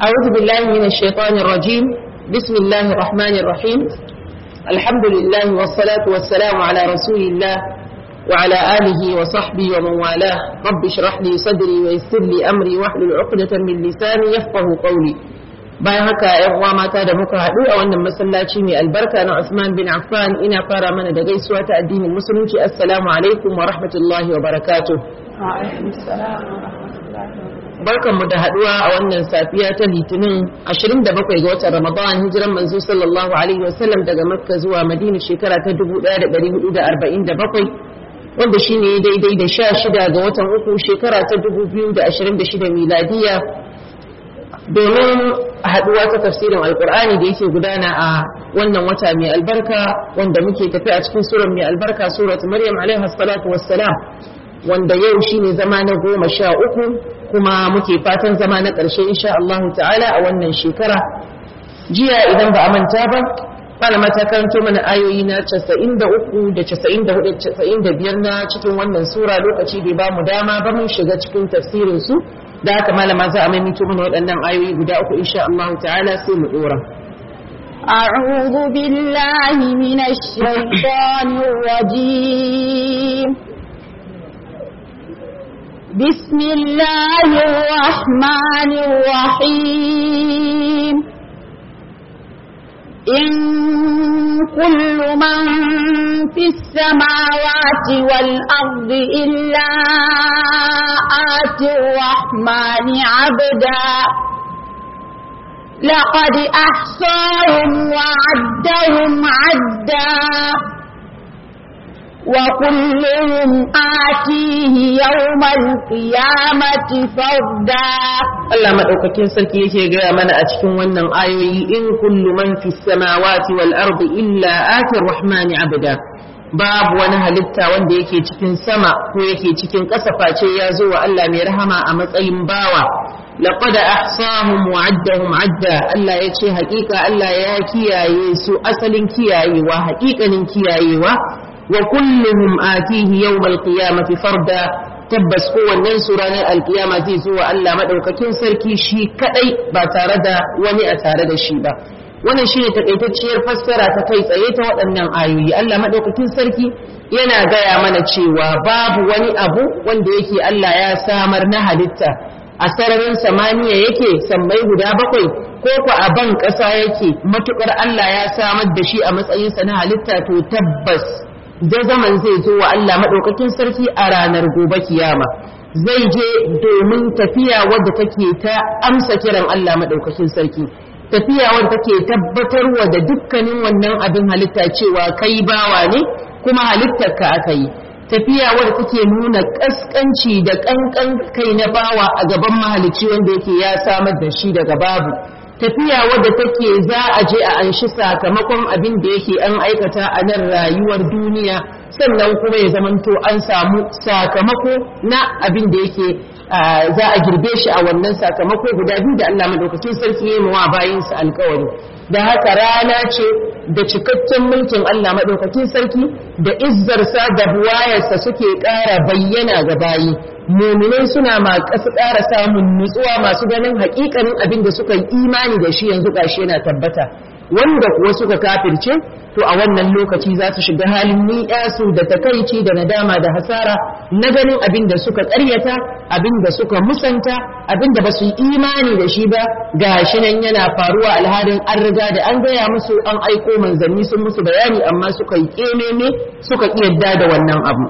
أعوذ بالله من الشيطان الرجيم. بسم الله الرحمن الرحيم. الحمد لله والصلاة والسلام على رسول الله وعلى آله وصحبه ومن والاه. رب اشرح لي صدري ويسر لي أمري واحلل عقدة من لساني يفقه قولي. bayan haka ‘yan uwa mata da muka haɗu a wannan masallaci mai albarka na Usman bin Affan, ina fara mana da gaisuwa ta addinin musulunci. Assalamu alaikum wa rahmatullahi wa barakatuh. Barkanmu da haɗuwa a wannan safiya ta Litinin 27 ga watan Ramadan, hijiran manzo sallallahu alaihi wasallam daga Makka zuwa Madina shekara ta 1447, wanda shine daidai da 16 ga watan uku shekara ta 2026 miladiya, domin haɗuwa ta tafsirin alkur'ani da yake gudana a wannan wata mai albarka, wanda muke tafi a cikin surar mai albarka, suratu Maryam alaiha salatu wassalam, wanda yau shine zama na 13 kuma muke fatan zama na ƙarshe insha Allah ta'ala a wannan shekara. Jiya idan ba a manta ba, malama ta karanto mana ayoyi na 93 da 94 da 95 na cikin wannan sura. Lokaci bai ba mu dama ba mun shiga cikin tafsirin su, da haka malama za a maimaito mana waɗannan ayoyi guda uku insha Allah ta'ala sai mu dora. أعوذ بالله من الشيطان الرجيم. بسم الله الرحمن الرحيم. إن كل من في السماوات والأرض إلا آتي الرحمن عبدا لقد أحصاهم وعدهم عدا وكلهم آتيه يوم القيامة فردا. Allah madaukakin sarki yake gaya mana a cikin wannan ayoyi, in kullu man fis samawati wal ardi illa ati rahmani abda. Babu wani halitta wanda yake cikin sama ko yake cikin ƙasa face ya zo wa Allah mai rahama a matsayin bawa. Laqad ahsahum wa addahum adda. Allah ya ce haƙiƙa Allah ya kiyaye su asalin kiyayewa, haƙiƙanin kiyayewa. wa kulluhum atihi yawmal qiyamati farda. Tabbas kowannen su ranar alkiyama zai zo wa Allah madaukakin sarki shi kadai ba tare da wani a tare da shi ba. Wannan shine takaitacciyar fassara ta kai tsaye ta waɗannan ayoyi. Allah madaukakin sarki yana gaya mana cewa babu wani abu wanda yake Allah ya samar na halitta a sararin samaniya yake sammai guda 7 ko ku a ban ƙasa yake, matukar Allah ya samar da shi a matsayinsa na halitta, to tabbas da zaman zai zo wa Allah maɗaukakin sarki a ranar gobe kiyama. Zai je domin tafiya wadda take ta amsa kiran Allah maɗaukakin sarki, tafiya wadda take tabbatarwa da dukkanin wannan abin halitta cewa kai bawa ne kuma halittarka aka yi, tafiya wadda take nuna ƙasƙanci da ƙanƙan kai na bawa a gaban mahalicci wanda yake ya samar da shi daga babu, tafiya wadda take za a je a anshi sakamakon abin da yake an aikata a nan rayuwar duniya, sannan kuma ya zamanto an samu sakamako na abin da yake za a girbe shi a wannan sakamako guda biyu da Allah madaukakin sarki ya yi wa bayinsa alkawari. Da haka rana ce da cikakken mulkin Allah madaukakin sarki da izzarsa da buwayarsa suke ƙara bayyana ga bayi. Muminai suna ƙara samun nutsuwa, masu ganin haƙiƙanin abin da suka yi imani da shi yanzu gashi yana tabbata. Wanda kuwa suka kafirce, to a wannan lokaci za su shiga halin ni'yasu da takaici da nadama da hasara na ganin abin da suka ƙaryata, abin da suka musanta, abin da ba su yi imani da shi ba gashi nan yana faruwa, alhalin an riga da an gaya musu, an aiko manzanni sun musu bayani, amma suka yi ƙememe suka ƙi yadda da wannan abu.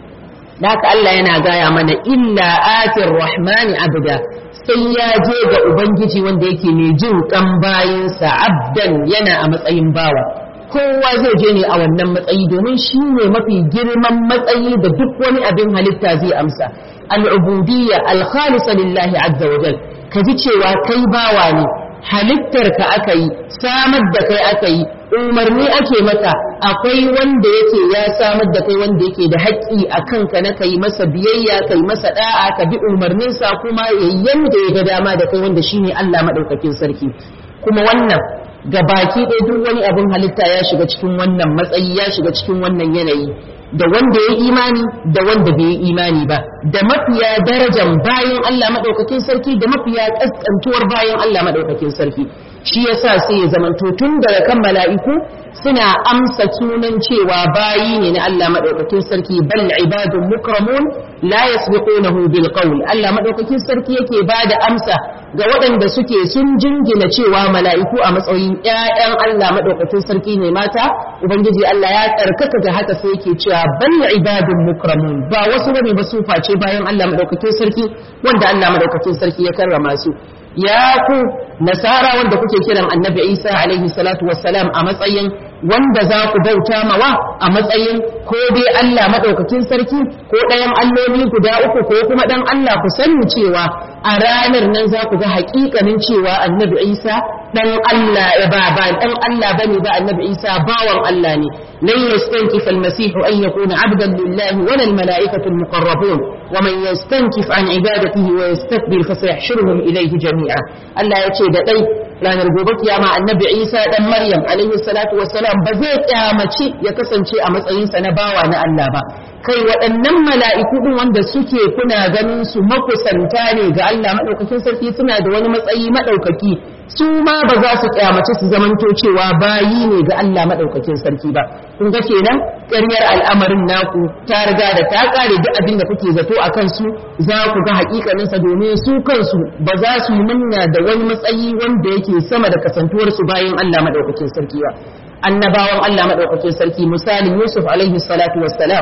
Da haka Allah yana gaya mana illa atir rahmani abda, sai ya je ga ubangiji wanda yake mai jin kan bayinsa abdan, yana a matsayin bawa. Kowa zai je ne a wannan matsayi domin shi ne mafi girman matsayi da duk wani abin halitta zai amsa. Al'ubudiyya al-khalisa lillahi azza wa jal, ka ji cewa kai bawa ne, halittar ka aka yi, samar da kai aka yi, umarni ake maka, akwai wanda yake ya samar da kai wanda yake da haƙƙi a kanka na kai masa biyayya, kai masa da'a, ka bi umarninsa kuma yayyan da ya ga dama da kai, wanda shine Allah madaukakin sarki. Kuma wannan ga baki ɗaya duk wani abin halitta ya shiga cikin wannan matsayi, ya shiga cikin wannan yanayi. da wanda ya imani da wanda bai yi imani ba, da mafiya darajan bayan Allah madaukakin sarki da mafiya kaskantuwar bayan Allah madaukakin sarki. Shi yasa sai ya zamanto tun daga kan mala'iku suna amsa sunan cewa bayi ne na Allah madaukakin sarki, bal ibadun mukramun la yasbiqunahu bil qawl. Allah madaukakin sarki yake bada amsa ga waɗanda suke sun jingina cewa mala'iku a matsayin ƴaƴan Allah madaukakin sarki ne mata. Ubangiji Allah ya tsarkaka ga haka sai yake cewa bal ibadun mukramun, ba wasu bane ba su face bayan Allah madaukakin sarki wanda Allah madaukakin sarki ya karrama su. Ya ku nasara wanda kuke kiran annabi Isa alaihi salatu wassalam a matsayin wanda za ku bauta mawa, a matsayin ko dai Allah madaukakin sarki ko ɗayan alloli guda uku ko kuma ɗan Allah, ku sani cewa a ranar nan za ku ga haƙiƙanin cewa annabi Isa ɗan Allah ba ɗan Allah bane ba, annabi Isa bawan Allah ne. lan yastankifa al-masih an yakuna 'abdan lillahi wa lil mala'ikatu al-muqarrabun wa man yastankif an ibadatihi wa yastakbir fasayahshuruhum ilayhi jami'a. Allah ya ce da dai ranar gobe kiyama annabi Isa dan Maryam alaihi salatu wassalam ba zai kyamaci ya kasance a matsayinsa na bawa na Allah ba. Kai waɗannan mala'iku din wanda suke kuna ganin su makusanta ne ga Allah madaukakin sarki, suna da wani matsayi madaukaki, su ma ba za su kyamaci su zamanto cewa bayi ne ga Allah madaukakin sarki ba. Kun ga kenan ƙaryar al'amarin naku ta riga da ta kare, duk abin da kuke zato a kansu za ku ga hakikaninsa, domin su kansu ba za su yi munna da wani matsayi wanda yake sama da kasantuwar su bayan Allah madaukakin sarki ba. Annabawan Allah madaukakin sarki misalin Yusuf alaihi salatu wassalam,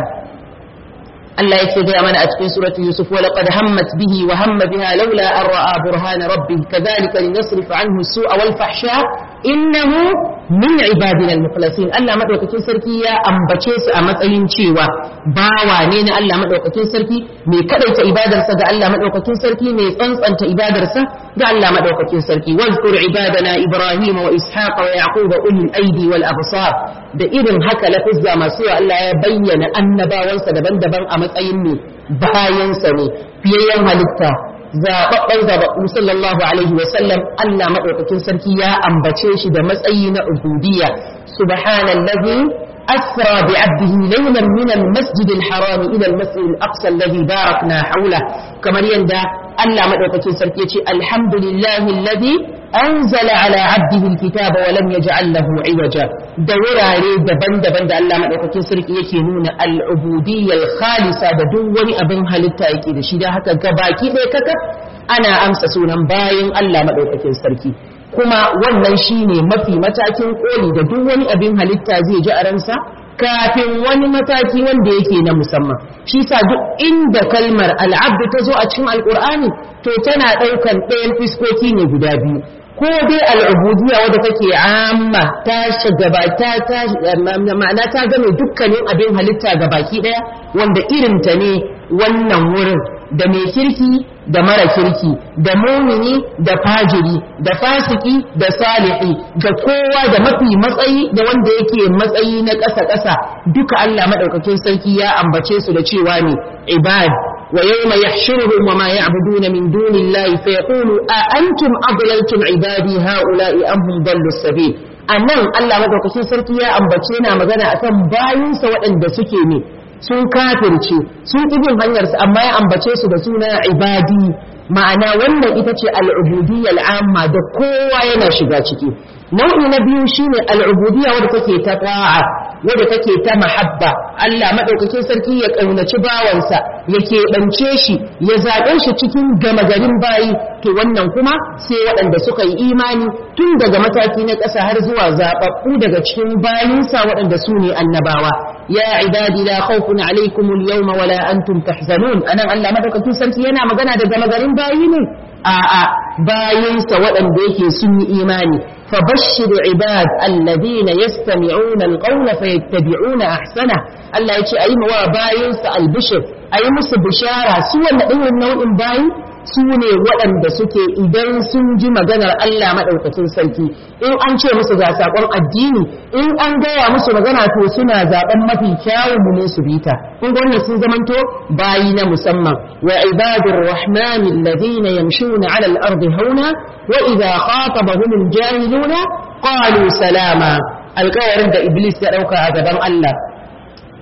Allah yake gaya mana a cikin suratu Yusuf, wa laqad hammat bihi wa hamma biha laula an ra'a burhana rabbih kadhalika linasrif anhu as-su'a wal fahsha innahu min ibadina al-mukhlasin. Allah madaukakin sarki ya ambace su a matsayin cewa bawa ne na Allah madaukakin sarki, mai kadaita ibadarsa ga Allah madaukakin sarki, mai tsantsanta ibadarsa ga Allah madaukakin sarki. Wazkur ibadana Ibrahim wa Ishaq wa Yaqub ulul aidi wal absar. Da irin haka lafuzza masu Allah ya bayyana annabawansa daban-daban a matsayin ne bayansa ne, fiyayyen halitta, zaɓaɓɓen zaɓaɓɓu sallallahu alaihi wa sallam. Allah maɗaukakin sarki ya ambace shi da matsayi na ubudiyya. Subhanallazi asra bi 'abdihi laylan min al-masjid al-haram ila al-masjid al-aqsa alladhi barakna hawla. Kamar yanda Allah maɗaukakin sarki ya ce alhamdulillahi alladhi anzala ala 'abdihi al-kitaba wa lam yaj'al lahu 'iwaja. Da wurare daban-daban da Allah maɗaukakin sarki yake nuna al-ubudiyyal khalisa da duk wani abin halitta yake da shi, da haka gabaki ɗaya kaka ana amsa sunan bayan Allah maɗaukakin sarki. Kuma wannan shine mafi matakin koli da duk wani abin halitta zai ji a ransa kafin wani mataki wanda yake na musamman. Shi sa duk inda kalmar al'abdu ta zo a cikin alkur'ani to tana ɗaukan ɗayan fiskoki ne guda biyu, ko dai al'ubudiyya wadda take amma ta shigaba ma'ana ta game dukkanin abin halitta gabaki ɗaya, wanda irinta ne wannan wurin, da mai kirki da mara kirki, da mumini da fajiri, da fasiki da salihi, da kowa da mafi matsayi da wanda yake matsayi na ƙasa-ƙasa, duka Allah madaukakin sarki ya ambace su da cewa ne ibad. wa yawma yahshuruhum wa ma ya'buduna min dunillahi fa yaqulu a antum adlaltum ibadi haula'i am hum dallu sabil. Anan Allah madaukakin sarki ya ambace yana magana akan bayinsa waɗanda suke ne sun kafirce, sun ƙi bin hanyarsa, amma ya ambace su da suna ibadi. Ma'ana wannan ita ce al'ubudiyya al'amma da kowa yana shiga ciki. Nau'i na biyu shine al'ubudiyya wadda take ta ta'a, wadda take ta mahabba. Allah madaukakin sarki ya kaunaci bawansa, ya keɓance shi, ya zaɓe shi cikin gama garin bayi. To wannan kuma sai waɗanda suka yi imani tun daga mataki na ƙasa har zuwa zaɓaɓɓu daga cikin bayinsa waɗanda su ne annabawa. Ya ibadi la khawfun alaykum al-yawma wa la antum tahzanun. Anan Allah madaukakin sarki yana magana da gama garin bayi ne? A'a, bayinsa waɗanda yake sun yi imani. فبشر عباد الذين يستمعون القول فيتبعون أحسنه. الله يجي أي موا باين البشر أي مس بشارة سوى النوع باين su ne waɗanda suke idan sun ji maganar Allah maɗaukacin sarki, in an ce musu ga saƙon addini, in an gaya musu magana to suna zaɓen mafi kyawun mu ne su bita. Kun ga wannan sun zamanto bayi na musamman. Wa ibadur rahmani alladhina yamshuna 'ala al-ardi hauna wa idha khatabahum al-jahiluna qalu salama. Alƙawarin da Iblis ya ɗauka a gaban Allah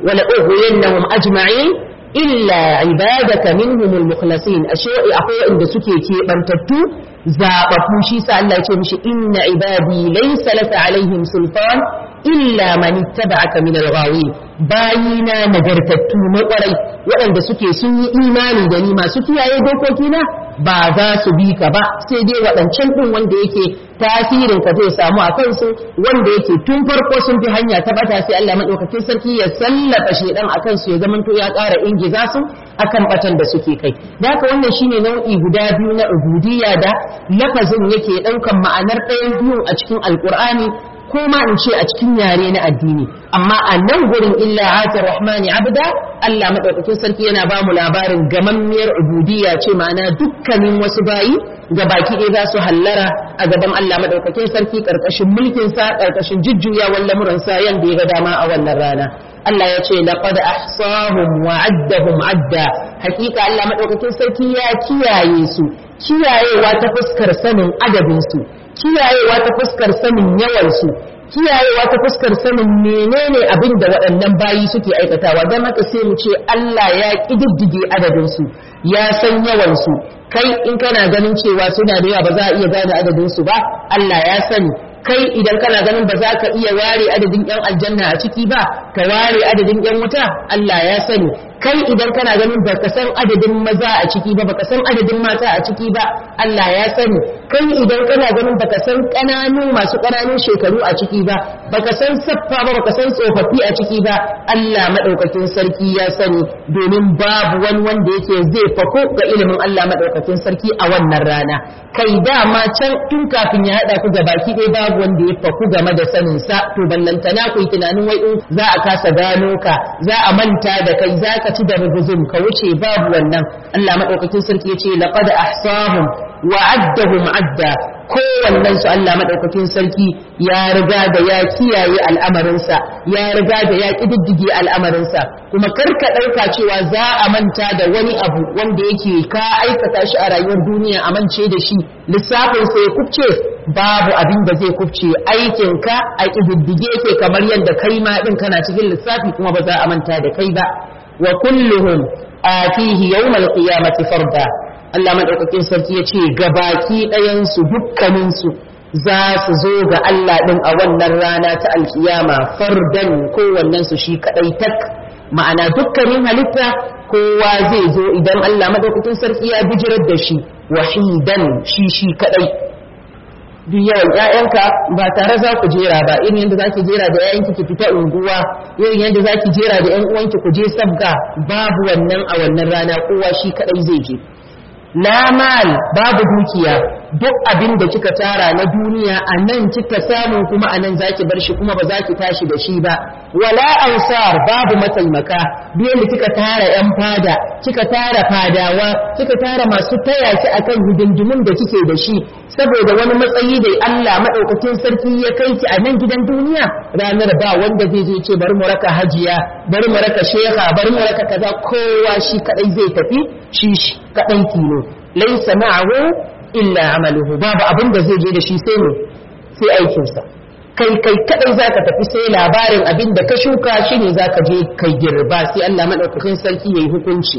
wala ughwiyannahum ajma'in illa ibadaka minhumul mukhlasin ashe akwai inda suke kebantattu zababu shi sa Allah ya ce mishi inna ibadi laysa laka alaihim sultan illa man ittaba'aka min al-ghawi bayina nagartattu na kwarai waɗanda suke sun yi imani da ni masu kiyaye dokokina ba za su bi ka ba sai dai waɗancan ɗin wanda yake tasirin ka zai samu a kansu wanda yake tun farko sun fi hanya ta bata sai Allah madaukakin sarki ya sallata shedan a kansu ya zamanto ya ƙara ingiza su akan batan da suke kai da haka wannan shine nau'i guda biyu na ubudiyya da lafazin yake ɗaukan ma'anar ɗayan biyu a cikin alƙur'ani ko ma in ce a cikin yare na addini amma a nan gurin illa atir rahmani abda Allah madaukakin sarki yana ba mu labarin gamammiyar ubudiyya ce ma'ana dukkanin wasu bayi ga baki ɗaya za su hallara a gaban Allah madaukakin sarki karkashin mulkin sa karkashin jujjuyawar lamuran sa yanda ya ga dama a wannan rana Allah ya ce laqad ahsahum wa addahum adda hakika Allah madaukakin sarki ya kiyaye su kiyayewa ta fuskar sanin adabin su kiyayewa ta fuskar sanin yawansu kiyayewa ta fuskar sanin menene abin da waɗannan bayi suke aikatawa don haka sai mu ce Allah ya ƙididdige adadinsu ya san yawansu kai in kana ganin cewa suna da yawa ba za a iya gane adadinsu ba Allah ya sani kai idan kana ganin ba za ka iya ware adadin yan aljanna a ciki ba ka ware adadin yan wuta Allah ya sani kai idan kana ganin ba ka san adadin maza a ciki ba baka san adadin mata a ciki ba Allah ya sani kai idan kana ganin baka san masu ƙananun shekaru a ciki ba baka san saffa ba baka san tsofaffi a ciki ba Allah madaukakin sarki ya sani domin babu wani wanda yake zai fako ga ilimin Allah madaukakin sarki a wannan rana kai dama can tun kafin ya hada ku baki ɗaya babu wanda ya faku game da sanin sa to ballantana ku yi tunanin wai in za a kasa gano ka za a manta da kai za ka ci da rubuzum ka wuce babu wannan Allah madaukakin sarki ya ce laqad ahsahum wa addahum adda kowannen su Allah madaukakin sarki ya riga da ya kiyaye al'amarinsa ya riga da ya kididdige al'amarinsa kuma karka ɗauka cewa za a manta da wani abu wanda yake ka aikata shi a rayuwar duniya a mance da shi lissafin sai kubce babu abin da zai kubce aikinka a kididdige yake kamar yadda kai ma din kana cikin lissafi kuma ba za a manta da kai ba wa kulluhum atihi yawmal qiyamati farda Allah madaukakin sarki ya ce gabaki ɗayansu dukkaninsu za su zo ga Allah ɗin a wannan rana ta alkiyama fardan kowannensu shi kaɗai tak ma'ana dukkanin halitta kowa zai zo idan Allah madaukakin sarki ya bijirar da shi wahidan shi kaɗai duk yawan ƴaƴanka ba tare za ku jera ba irin yadda za ki jera da ƴaƴanki ki fita unguwa irin yadda za ki jera da ƴan uwanki ku je sabga babu wannan a wannan rana kowa shi kaɗai zai je la mal babu dukiya duk abin da kika tara na duniya a nan kika samu kuma a nan zaki bar shi kuma ba za ki tashi da shi ba wala ansar babu mataimaka biyan da kika tara yan fada kika tara fadawa kika tara masu taya ki akan hidindimun da kike da shi saboda wani matsayi da Allah madaukakin sarki ya kai ki a nan gidan duniya ranar ba wanda zai je ce bari mu raka hajiya bari mu raka sheha bari mu raka kaza kowa shi kadai zai tafi shi kadai tilo laysa ma'ahu illa amaluhu babu abin da zai je da shi sai ne sai aikinsa kai kadai zaka tafi sai labarin abin da ka shuka shine zaka je kai girba sai Allah madaukakin sarki yayi hukunci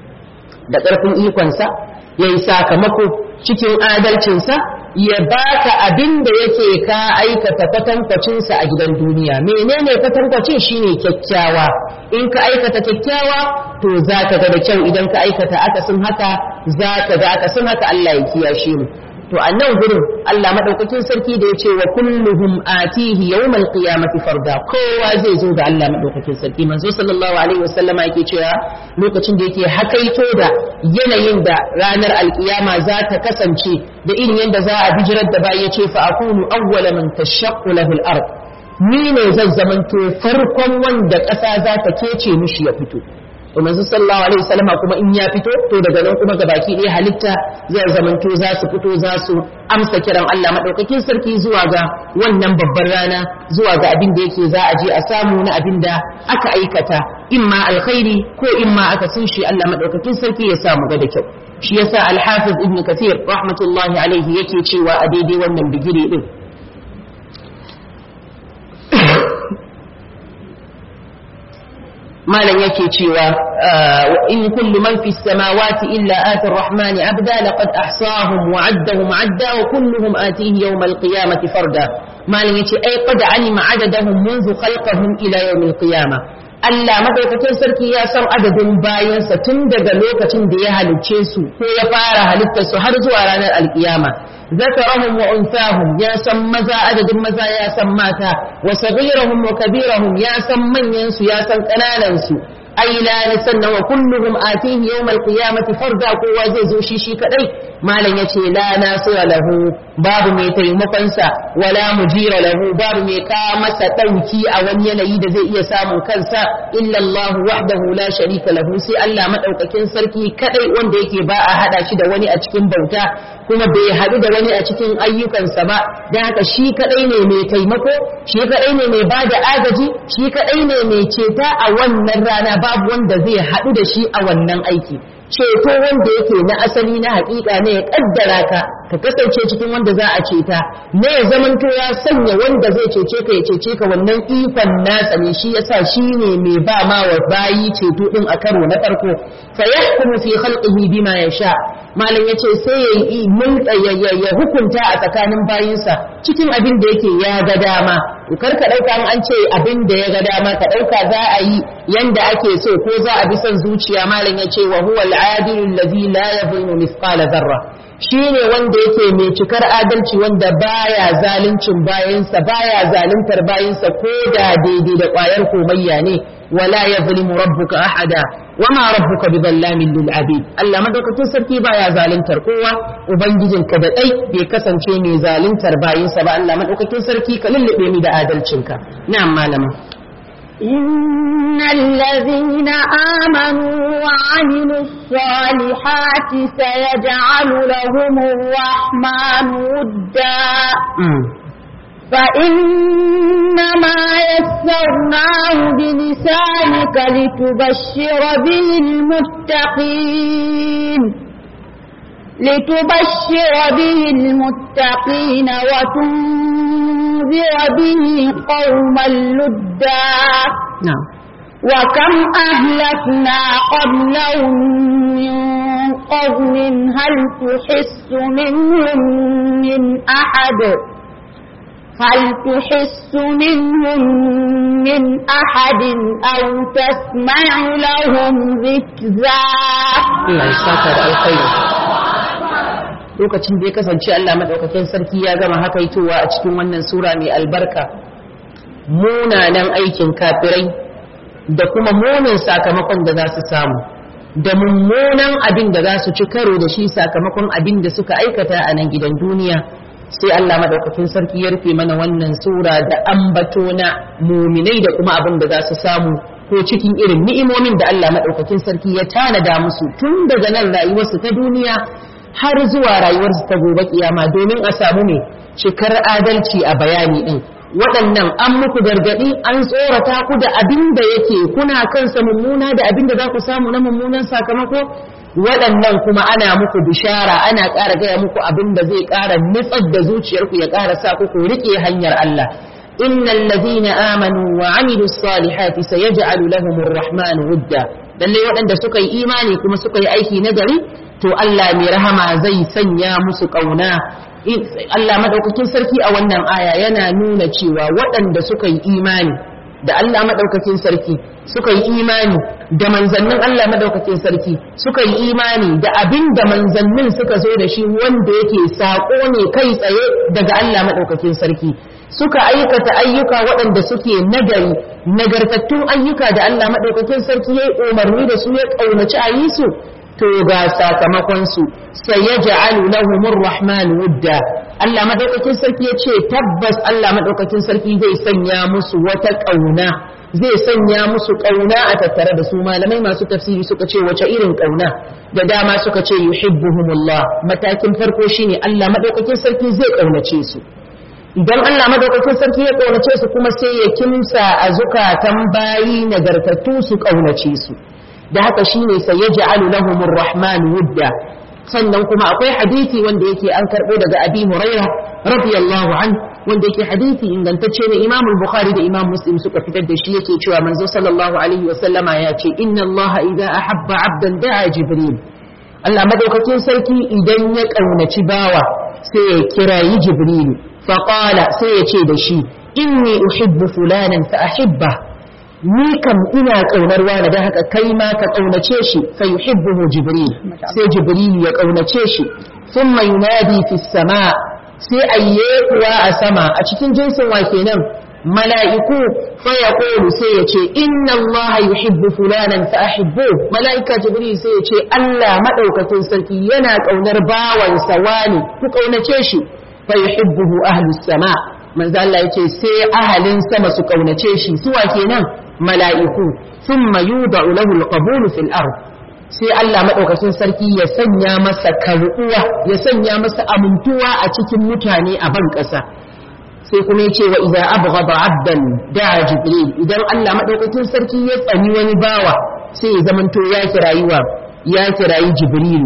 da karfin ikonsa yayi sakamako cikin adalcinsa ya baka abin da yake ka aikata kwatankwacinsa a gidan duniya menene kwatankwacin shine kyakkyawa in ka aikata kyakkyawa to za ka ga da kyau idan ka aikata akasin haka za ka ga akasin haka Allah ya kiyashe mu to a nan gurin Allah madaukakin sarki da ya ce wa kulluhum atihi yawmal qiyamati farda kowa zai zo ga Allah madaukakin sarki manzo sallallahu alaihi wasallama yake cewa lokacin da yake hakaito da yanayin da ranar alkiyama za ta kasance da irin yadda za a bijirar da bai yace fa akunu awwala man tashaqqu lahu al-ard ni ne zan zamanto farkon wanda ƙasa za ta kece mishi ya fito to manzo sallallahu alaihi wasallama kuma in ya fito to daga nan kuma gabaki ɗaya halitta zai zamanto za su fito za su amsa kiran Allah madaukakin sarki zuwa ga wannan babbar rana zuwa ga abin da yake za a je a samu na abin da aka aikata imma alkhairi ko imma aka sun shi Allah madaukakin sarki ya samu ga da kyau shi yasa al-hafiz ibn kathir rahmatullahi alaihi yake cewa a daidai wannan bigire din malam yake cewa in kullu man fi samawati illa ati ar-rahmani abda laqad ahsahum wa addahum adda wa kulluhum atihi yawm al-qiyamati farda malam yace ai qad alima adadahum منذ khalqahum ila yawm al-qiyamah Allah madaukakin sarki ya san adadin bayansa tun daga lokacin da ya halicce su ko ya fara halittar su har zuwa ranar alkiyama zakarahum wa unsahum ya san maza adadin maza ya san mata wa saghirahum wa kabirahum ya san manyan su ya san kananan su ai la sannan wa kulluhum atihi yawm alqiyamati farda kowa zai zo shi kadai malam yace la nasira lahu babu mai taimakon sa wala mujira lahu babu mai ka masa dauki a wani yanayi da zai iya samun kansa illa Allah wahdahu la sharika lahu sai Allah madaukakin sarki kadai wanda yake ba a hada shi da wani a cikin bauta kuma bai haɗu da wani a cikin ayyukansa ba dan haka shi kadai ne mai taimako shi kadai ne mai bada agaji shi kadai ne mai ceta a wannan rana babu wanda zai haɗu da shi a wannan aiki ceto wanda yake na asali na haƙiƙa ne ya ƙaddara ka kasance cikin wanda za a ceta ne ya zamanto ya sanya wanda zai cece ka ya cece ka wannan ikon nasa ne shi yasa shi ne mai ba ma wa bayi ceto din a karo na farko fa yahkumu fi khalqihi bima yasha malam yace sai ya hukunta a tsakanin bayinsa cikin abin da yake ya ga dama kar ka dauka an ce abin da ya ga dama ka dauka za a yi yanda ake so ko za a bi son zuciya malam yace wa huwa al-adilu allazi la yadhlimu mithqala dharra shine wanda yake mai cikar adalci wanda baya zaluncin bayansa baya zaluntar bayansa ko da daidai da ƙwayar komayya ne wala yazlimu rabbuka ahada wama rabbuka bizallamin lil abid Allah madaukakin sarki baya zaluntar kowa ubangijinka da dai bai kasance mai zaluntar bayansa ba Allah madaukakin sarki ka lullube ni da adalcinka na'am malama إن الذين آمنوا وعملوا الصالحات سيجعل لهم الرحمن ودا فإنما يسرناه بلسانك لتبشر به المتقين وتنذر به قوما لدا نعم وكم أهلكنا قبلهم من قرن هل تحس منهم من أحد أو تسمع لهم ركزا الله يساك الخير lokacin da ya kasance Allah madaukakin sarki ya gama hakaitowa a cikin wannan sura mai albarka munanan aikin kafirai da kuma munin sakamakon da za su samu da mummunan abin da za su ci karo da shi sakamakon abin da suka aikata a nan gidan duniya sai Allah madaukakin sarki ya rufe mana wannan sura da ambato na muminai da kuma abin da za su samu ko cikin irin ni'imomin da Allah madaukakin sarki ya tanada musu tun daga nan rayuwarsu ta duniya har zuwa rayuwarsu ta gobe kiyama domin a samu ne cikar adalci a bayani din waɗannan an muku gargaɗi an tsorata ku da abin da yake kuna kansa mummuna da abin da za ku samu na mummunan sakamako waɗannan kuma ana muku bishara ana ƙara gaya muku abin da zai ƙara nutsar da zuciyarku ya ƙara sa ku riƙe hanyar Allah innal ladina amanu wa amilus salihati sayaj'alu lahumur rahmanu wudda lalle waɗanda suka yi imani kuma suka yi aiki na gari to Allah mai rahama zai sanya musu ƙauna Allah madaukakin sarki a wannan aya yana nuna cewa waɗanda suka yi imani da Allah madaukakin sarki suka yi imani da manzannin Allah madaukakin sarki suka yi imani da abin da manzannin suka zo da shi wanda yake sako ne kai tsaye daga Allah madaukakin sarki suka aikata ayyuka waɗanda suke nagari nagartattun ayyuka da Allah madaukakin sarki ya umarni da su ya kaunaci a yi su to ga sakamakon su sai ya ja'alu lahumur rahman wudda Allah madaukakin sarki ya ce tabbas Allah madaukakin sarki zai sanya musu wata kauna zai sanya musu kauna a tattare da su malamai masu tafsiri suka ce wace irin kauna da dama suka ce yuhibbuhumullah matakin farko shine Allah madaukakin sarki zai kaunace su idan Allah madaukakin sarki ya kaunace su kuma sai ya kimsa a zukatan bayi nagartattu su kaunace su da haka shine sai yaj'alu lahumur rahman wudda sannan kuma akwai hadisi wanda yake an karbo daga Abi Hurairah radiyallahu an wanda yake hadisi ingantacce ne Imam Bukhari da Imam Muslim suka fitar da shi yake cewa manzo sallallahu alaihi wa sallama ya ce inna Allah idza ahabba 'abdan da'a Jibril Allah madaukakin sarki idan ya kaunaci bawa sai ya kirayi Jibril fa qala sai ya ce da shi inni uhibbu fulanan fa ahibba ni kam ina kaunar wani da haka kai ma ka kaunace shi fa yuhibbuhu Jibril sai Jibril ya kaunace shi thumma yunadi fi sama sai ayyekuwa a sama a cikin jinsin wa kenan mala'iku fa yaqulu sai ya ce inna Allah yuhibbu fulanan fa ahibbu mala'ika Jibril sai ya ce Allah madaukakin sarki yana kaunar bawansa wani ku kaunace shi fa yuhibbuhu ahlus sama manzo Allah yace sai ahalin sama su kaunace shi suwa kenan mala'iku thumma yuda'u lahu al-qabul fil ard sai Allah madaukakin sarki ya sanya masa karuwa ya sanya masa amintuwa a cikin mutane a ban kasa sai kuma yace wa idza abghada 'abdan da'a Jibril idan Allah madaukakin sarki ya tsani wani bawa sai ya zamanto ya kirayi Jibril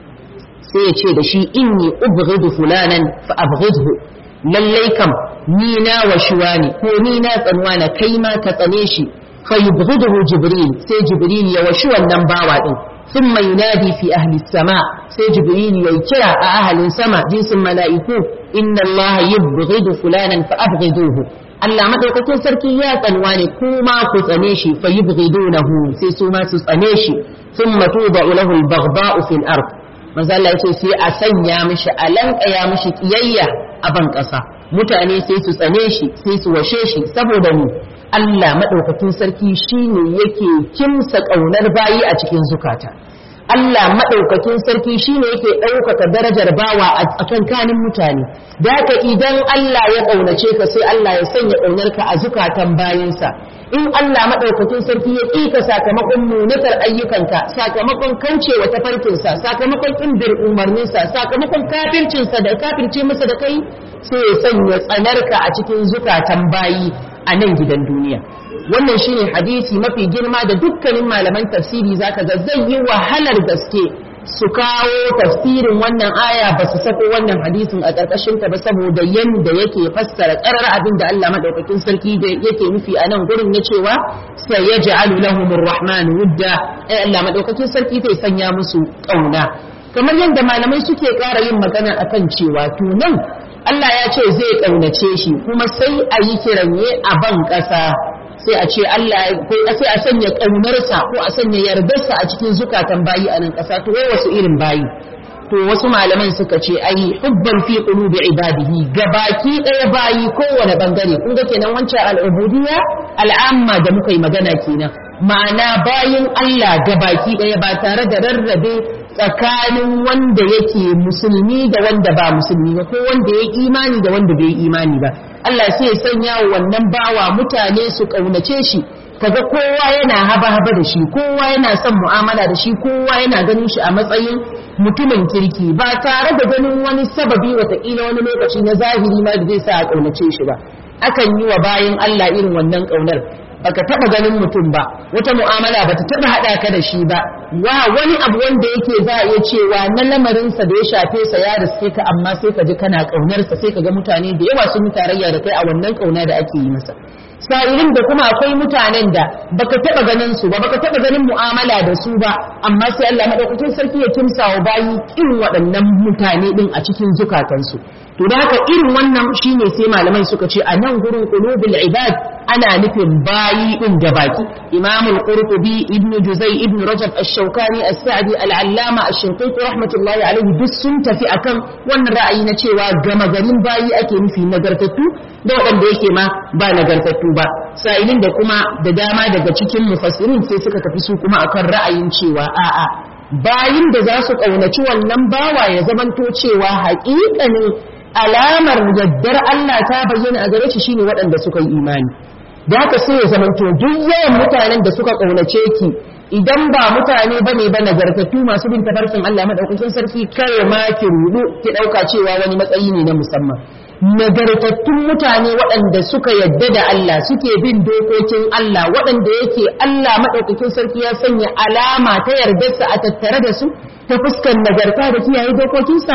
sai ya ce da shi inni ubghidu fulanan fa abghidhu lallai kam ni na washuwa ne ko ni na tsanuwa na kai ma ka tsane shi fa yubghiduhu Jibril sai Jibril ya washi wannan bawa din thumma yunadi fi ahli sama sai Jibril ya kira a ahalin sama jinsin mala'iku inna Allah yubghidu fulanan fa abghiduhu Allah madaukakin sarki ya tsanuwa ne kuma ku tsane shi fa yubghidunahu sai su ma su tsane shi thumma tuda'u lahu al-baghdha'u fil ard manzo Allah yace sai a sanya mishi a lankaya mishi kiyayya a ban kasa mutane sai su tsane shi sai su washe shi saboda mu Allah madaukakin sarki shine yake kimsa kaunar bayi a cikin zukata Allah madaukakin sarki shine yake ɗaukaka darajar bawa a tsakankanin mutane da haka idan Allah ya kaunace ka sai Allah ya sanya kaunarka a zukatan bayinsa in Allah madaukakin sarki ya ƙika sakamakon munatar ayyukanka sakamakon kancewa tafarkinsa sakamakon ƙindir umarninsa sakamakon kafircinsa da kafirce masa da kai sai ya sanya tsanarka a cikin zukatan bayi a nan gidan duniya wannan shine hadisi mafi girma da dukkanin malaman tafsiri zaka ga zai yi wahalar gaske su kawo tafsirin wannan aya ba su sako wannan hadisin a ƙarƙashin ta ba saboda yanda yake fassara ƙarar abin da Allah madaukakin sarki da yake nufi a nan gurin na cewa sayaj'alu lahumur rahmanu wudda Allah madaukakin sarki zai sanya musu ƙauna kamar yadda malamai suke ƙara yin magana akan cewa to nan Allah ya ce zai ƙaunace shi kuma sai a yi kiranye a ban ƙasa sai a ce Allah sai a sanya ƙaunarsa ko a sanya yardarsa a cikin zukatan bayi a nan ƙasa to wai wasu irin bayi to wasu malaman suka ce ai hubban fi qulubi ibadihi gabaki ɗaya bayi kowane bangare kun ga kenan wancan al'ubudiyya al'amma da muka yi magana kenan ma'ana bayin Allah gabaki ɗaya ba tare da rarrabe tsakanin wanda yake musulmi da wanda ba musulmi ba ko wanda ya imani da wanda bai imani ba Allah sai ya sanya wa wannan bawa mutane su kaunace shi kaga kowa yana haba-haba da shi kowa yana son mu'amala da shi kowa yana ganin shi a matsayin mutumin kirki ba tare da ganin wani sababi watakila wani lokaci na zahiri ma da zai sa a kaunace shi ba akan yi wa bayan Allah irin wannan kaunar baka taba ganin mutum ba wata mu'amala bata taba hada ka da shi ba wani abu wanda yake za a iya cewa na lamarin sa da ya shafe sa ya riske ka amma sai ka ji kana kaunar sa sai ka ga mutane da yawa sun yi tarayya da kai a wannan kauna da ake yi masa sa'ilin da kuma akwai mutanen da baka taba ganin su ba baka taba ganin mu'amala da su ba amma sai Allah madaukakin sarki ya kimsa wa bayi irin waɗannan mutane din a cikin zukatansu to da haka irin wannan shine sai malamai suka ce a nan gurin qulubul ibad ana nufin bayi din da baki Imam al-Qurtubi Ibn Juzay Ibn Rajab Ash-Shawkani As-Sa'di Al-Allama Ash-Shinqiti rahmatullahi alaihi duk sun tafi akan wannan ra'ayi na cewa gama garin bayi ake nufi nagartattu da waɗanda yake ma ba nagartattu ba sa'ilin da kuma da dama daga cikin mufassirin sai suka tafi su kuma akan ra'ayin cewa a'a bayin da za su kaunaci wannan bawa ya zamanto cewa haƙiƙanin alamar yaddar Allah ta bayyana a gare shi shine waɗanda suka yi imani da haka sai ya zamanto duk yawan mutanen da suka kaunace ki idan ba mutane bane ba nagartattu masu bin tafarkin Allah madaukakin sarki kare ma ki rudu ki dauka cewa wani matsayi ne na musamman nagartattun mutane waɗanda suka yadda da Allah suke bin dokokin Allah waɗanda yake Allah madaukakin sarki ya sanya alama ta yardarsa a tattare da su ta fuskar nagarta da kiyaye dokokinsa to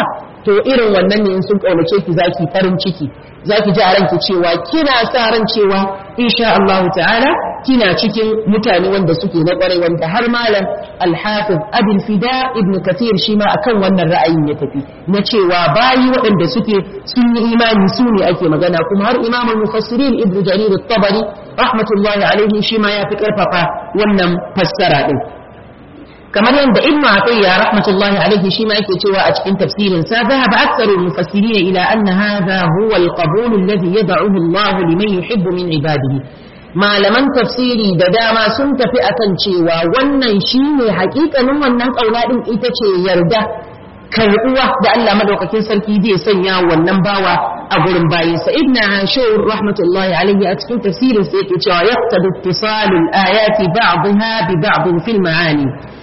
to irin wannan ne in sun kaunace ki zaki farin ciki zaki ji a ranki cewa kina sa ran cewa insha Allah ta'ala kina cikin mutane wanda suke na kwarai wanda har malam al-hafiz abul fida ibn kathir shi ma akan wannan ra'ayin ya tafi na cewa bayi waɗanda suke sun yi imani su ne ake magana kuma har imamul mufassirin ibn jarir at-tabari rahmatullahi alaihi shi ma ya fi karfafa wannan fassara din kamar yadda ibnu atiyya rahmatullahi alaihi shi ma yake cewa a cikin tafsirin sa dhahaba aktharu al-mufassirin ila anna hadha huwa al-qabul alladhi yad'uhu Allah liman yuhibbu min ibadihi malaman tafsiri da dama sun tafi akan cewa wannan shine hakikanin wannan kauna din ita ce yarda karbuwa da Allah madaukakin sarki zai sanya wannan bawa a gurin bayinsa ibn ashur rahmatullahi alaihi a cikin tafsirin sa yake cewa yaqtadu ittisalul ayati ba'daha bi ba'd fil ma'ani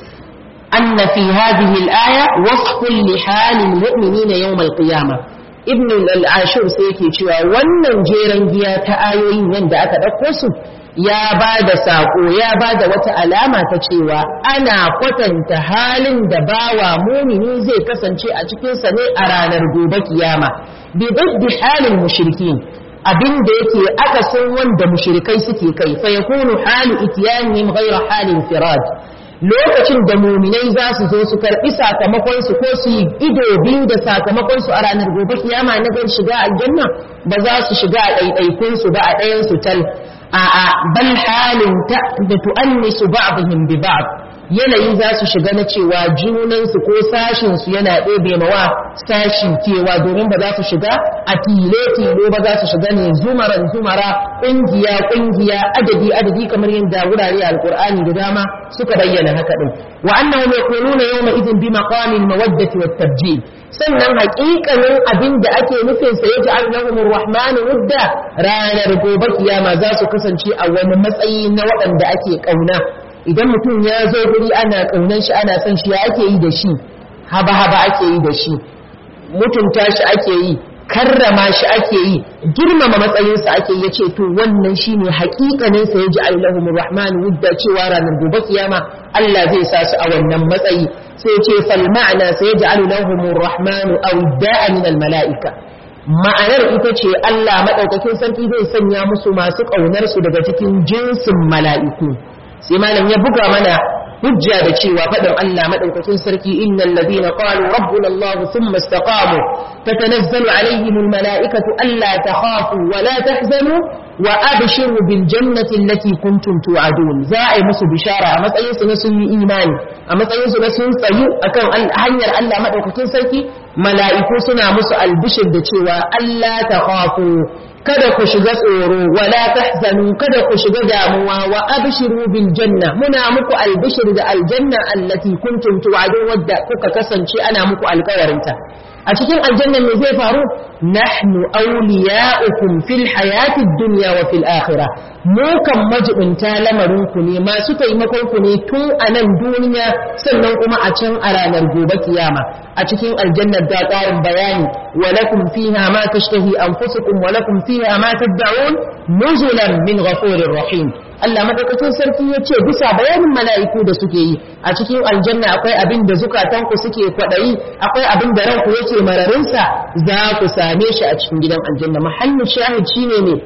أن في هذه الآية وصف لحال المؤمنين يوم القيامة ابن العاشور سيكي شوى wannan jeren giya ta ayoyin yanda aka ɗauko su ya bada sako ya bada wata alama ta cewa ana kwatanta halin da bawa mumini zai kasance a cikin sa ne a ranar gobe kiyama bi diddi halin mushrikin abin da yake akasin wanda mushrikai suke kai fa yakunu halu itiyanihim ghayra halin firad lokacin da muminai za su zo su karɓi sakamakonsu ko su yi ido biyu da sakamakonsu a ranar gobe kiyama na gan shiga aljanna ba za su shiga a ɗaiɗaikunsu ba a ɗayansu tal a'a bal halin ta da tu'annisu ba'dihim bi ba'd yanayi za su shiga na cewa junansu ko sashinsu yana ɗebe mawa sashi kewa domin ba za su shiga a tilo ba za su shiga ne zumara ƙungiya adadi kamar yadda wurare alƙur'ani da dama suka bayyana haka ɗin wa annahum yakununa yawma idin bi maqamil mawaddati wat tabjil sannan haƙiƙanin abin da ake nufin sa yaji annahumur rahmanu wudda ranar gobe kiyama za su kasance a wani matsayi na waɗanda ake ƙauna idan mutum ya zo guri ana ƙaunar shi ana son shi ya ake yi da shi haba ake yi da shi mutunta shi ake yi karrama shi ake yi girmama matsayinsa ake yi yace to wannan shine haƙiƙanin sa yaji Allahumur Rahman wudda cewa ranar gobe kiyama Allah zai sa su a wannan matsayi sai yace fal ma'ana sai yaji Allahumur Rahman aw da'a min al mala'ika ma'anar ita ce Allah madaukakin sarki zai sanya musu masu ƙaunar su daga cikin jinsin mala'iku sai malam ya buga mana hujja da cewa faɗin Allah madaukakin sarki innal ladina qalu rabbuna Allah thumma istaqamu tatanazzalu alaihimul malaikatu alla takhafu wa la tahzanu wa abshiru bil jannati allati kuntum tu'adun za a yi musu bishara a matsayin su na sun yi imani a matsayin su na sun tsayu akan hanyar Allah madaukakin sarki mala'iku suna musu albishir da cewa Allah takhafu kada ku shiga tsoro wala tahzanu kada ku shiga damuwa wa abshiru bil janna muna muku albishir da aljanna allati kuntum tu'adun wadda kuka kasance ana muku alƙawarinta a cikin aljanna me zai faru nahnu awliya'ukum fil hayati dunya wa fil akhirah mu kan majibinta lamarin ku ne masu taimakon ku ne tun a nan duniya sannan kuma a can a ranar gobe kiyama a cikin aljanna da ƙarin bayani wa lakum fiha ma tashtahi anfusukum wa lakum fiha ma tad'un nuzulan min ghafurir rahim Allah madaukakin sarki ya ce bisa bayanin mala'iku da suke yi a cikin aljanna akwai abin da zukatanku suke kwaɗayi akwai abin da ranku yake mararinsa za ku same shi a cikin gidan aljanna mahallu shahid shine ne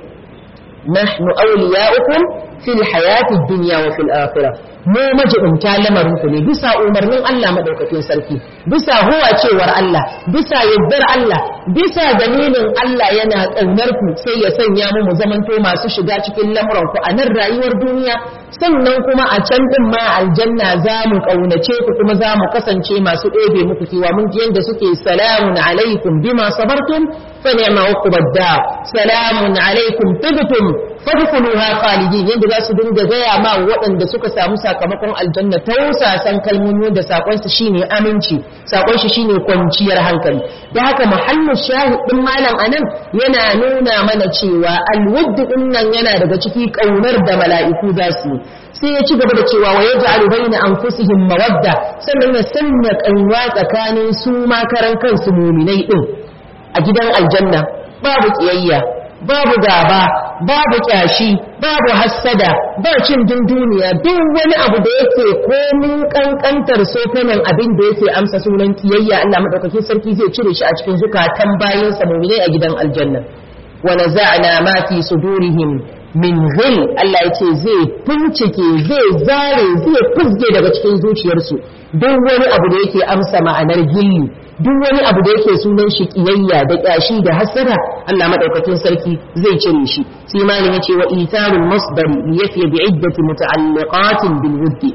nahnu awliya'ukum fil hayati dunya wa fil akhirah mu majibinta lamarin ku ne bisa umarnin Allah madaukakin sarki bisa huwacewar Allah bisa yaddar Allah bisa dalilin Allah yana ƙaunar ku sai ya sanya mu zamanto masu shiga cikin lamuran ku a nan rayuwar duniya sannan kuma a can din ma aljanna za mu ƙaunace ku kuma za mu kasance masu ɗebe muku kiwa mun ji yanda suke salamun alaikum bima sabartum fa ni'ma uqbad dar salamun alaikum tibtum fadkhuluha khalidin yanda za su dinga gaya ma waɗanda suka samu sakamakon aljanna tausasan kalmomi da sakon su shine aminci sakon shi shine kwanciyar hankali da haka muhallu shahid din malam anan yana nuna mana cewa alwudd din nan yana daga ciki kaunar da mala'iku za su sai ya ci gaba da cewa wa yaj'alu baina anfusihim mawadda sannan ya sanya kanwa tsakanin su ma karan kansu mu'minai din a gidan aljanna babu kiyayya babu gaba babu kyashi babu hassada ba cin dunduniya duk wani abu da yake komin kankantar sofanin abin da yake amsa sunan kiyayya Allah madaukakin sarki zai cire shi a cikin zukatan bayinsa mu'minai a gidan aljanna wa naza'na ma fi sudurihim min ghil Allah yace zai fincike zai zare zai fusge daga cikin zuciyarsu duk wani abu da yake amsa ma'anar gilli duk wani abu da yake sunan shi kiyayya da kyashi da hasada Allah madaukakin sarki zai cire shi sai malin yace wa itarul masdari yafi bi iddati muta'alliqatin bil wuddi